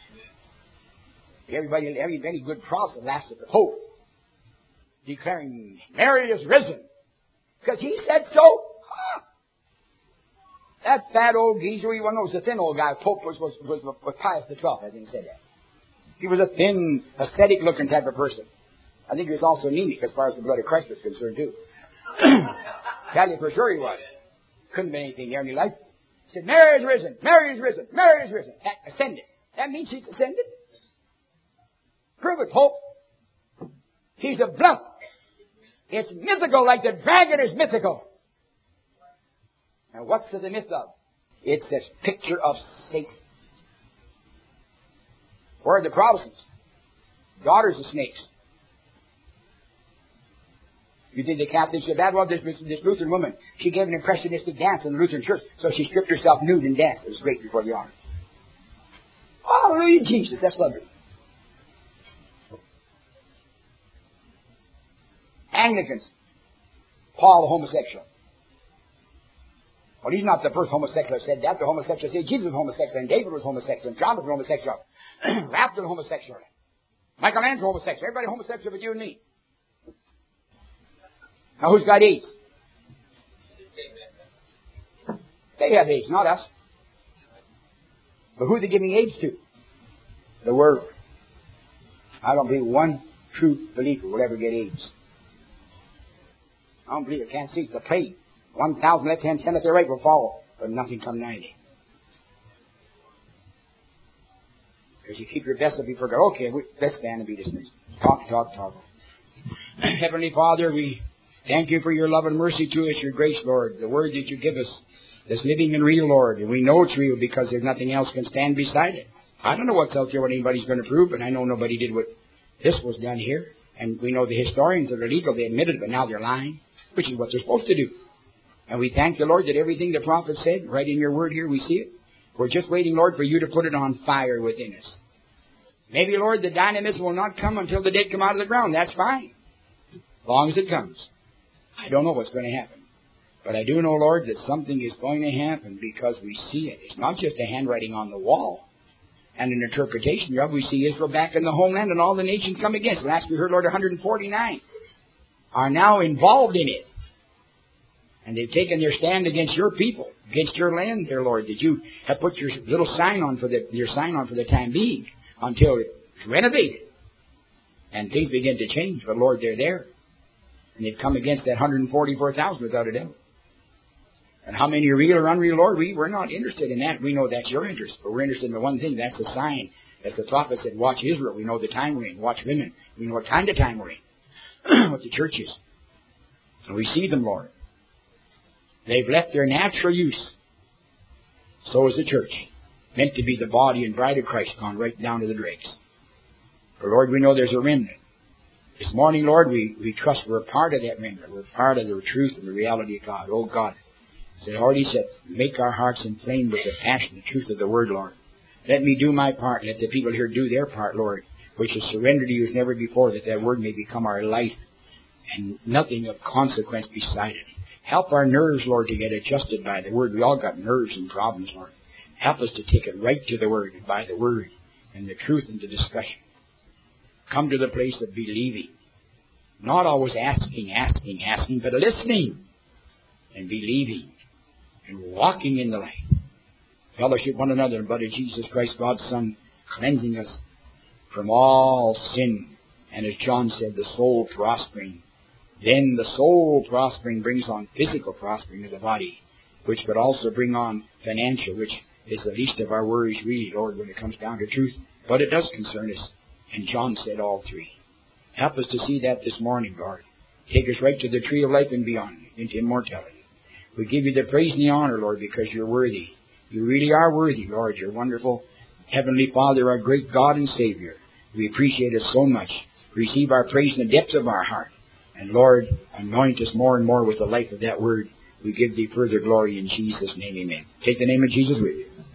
Every good prophet lasted with hope, declaring, Mary is risen. Because he said so. Huh. That fat old geezer, he was a thin old guy. Pope was Pius XII, I think he said that. He was a thin, ascetic-looking type of person. I think he was also anemic as far as the blood of Christ was concerned, too. Tell you for sure he was. Couldn't be anything there in his life. He said, Mary is risen, Mary is risen, Mary is risen. Ascended. That means she's ascended. Prove it, Pope. She's a bluff. It's mythical like the dragon is mythical. And what's the myth of? It's this picture of Satan. Where are the Protestants? Daughters of snakes. You think the Catholics are bad? Well, this Lutheran woman, she gave an impressionistic dance in the Lutheran church, so she stripped herself nude and danced. It was great before the altar. Hallelujah, Jesus, that's lovely. Anglicans, Paul the homosexual. Well, he's not the first homosexual who said that. The homosexual said Jesus was homosexual, and David was homosexual, and John was homosexual, Raphael was homosexual, Michelangelo was homosexual. Everybody homosexual but you and me. Now who's got AIDS? They have AIDS, not us. But who are they giving AIDS to? The world. I don't believe one true believer will ever get AIDS. I don't believe it. Can't see it. The plague. 1,000 left hand, 10 at their right will fall, but nothing come nigh thee. Because you keep your best up before God. Okay, let's stand and be dismissed. Talk. Heavenly Father, we thank you for your love and mercy to us, your grace, Lord. The word that you give us is living and real, Lord. And we know it's real because there's nothing else can stand beside it. I don't know what's out there, what anybody's going to prove, but I know nobody did what this was done here. And we know the historians that are legal, they admitted it, but now they're lying, which is what they're supposed to do. And we thank you, Lord, that everything the prophet said, right in your word here, we see it. We're just waiting, Lord, for you to put it on fire within us. Maybe, Lord, the dynamism will not come until the dead come out of the ground. That's fine. As long as it comes. I don't know what's going to happen. But I do know, Lord, that something is going to happen because we see it. It's not just a handwriting on the wall and an interpretation of. We see Israel back in the homeland and all the nations come against. Last we heard, Lord, 149 are now involved in it. And they've taken their stand against your people, against your land there, Lord, that you have put your little sign on for the time being until it's renovated. And things begin to change. But, Lord, they're there. And they've come against that 144,000 without a doubt. And how many are real or unreal, Lord? We're not interested in that. We know that's your interest. But we're interested in the one thing. That's the sign. As the prophet said, watch Israel. We know the time we're in. Watch women. We know what kind of time we're in. What the church is. And we see them, Lord. They've left their natural use. So is the church. Meant to be the body and bride of Christ, gone right down to the dregs. But Lord, we know there's a remnant. This morning, Lord, we trust we're a part of that remnant. We're part of the truth and the reality of God. Oh, God, as I already said, make our hearts inflamed with the passion and truth of the Word, Lord. Let me do my part. Let the people here do their part, Lord, which is surrender to you as never before, that Word may become our life and nothing of consequence beside it. Help our nerves, Lord, to get adjusted by the Word. We all got nerves and problems, Lord. Help us to take it right to the Word and by the Word and the truth and the discussion. Come to the place of believing. Not always asking, but listening and believing and walking in the light. Fellowship one another in the blood of Jesus Christ, God's Son, cleansing us from all sin. And as John said, the soul prospering. Then the soul prospering brings on physical prospering of the body, which could also bring on financial, which is the least of our worries, really, Lord, when it comes down to truth. But it does concern us. And John said all three. Help us to see that this morning, Lord. Take us right to the tree of life and beyond, into immortality. We give you the praise and the honor, Lord, because you're worthy. You really are worthy, Lord. You're wonderful. Heavenly Father, our great God and Savior. We appreciate it so much. Receive our praise in the depths of our heart. And Lord, anoint us more and more with the life of that word. We give thee further glory in Jesus' name, amen. Take the name of Jesus with you.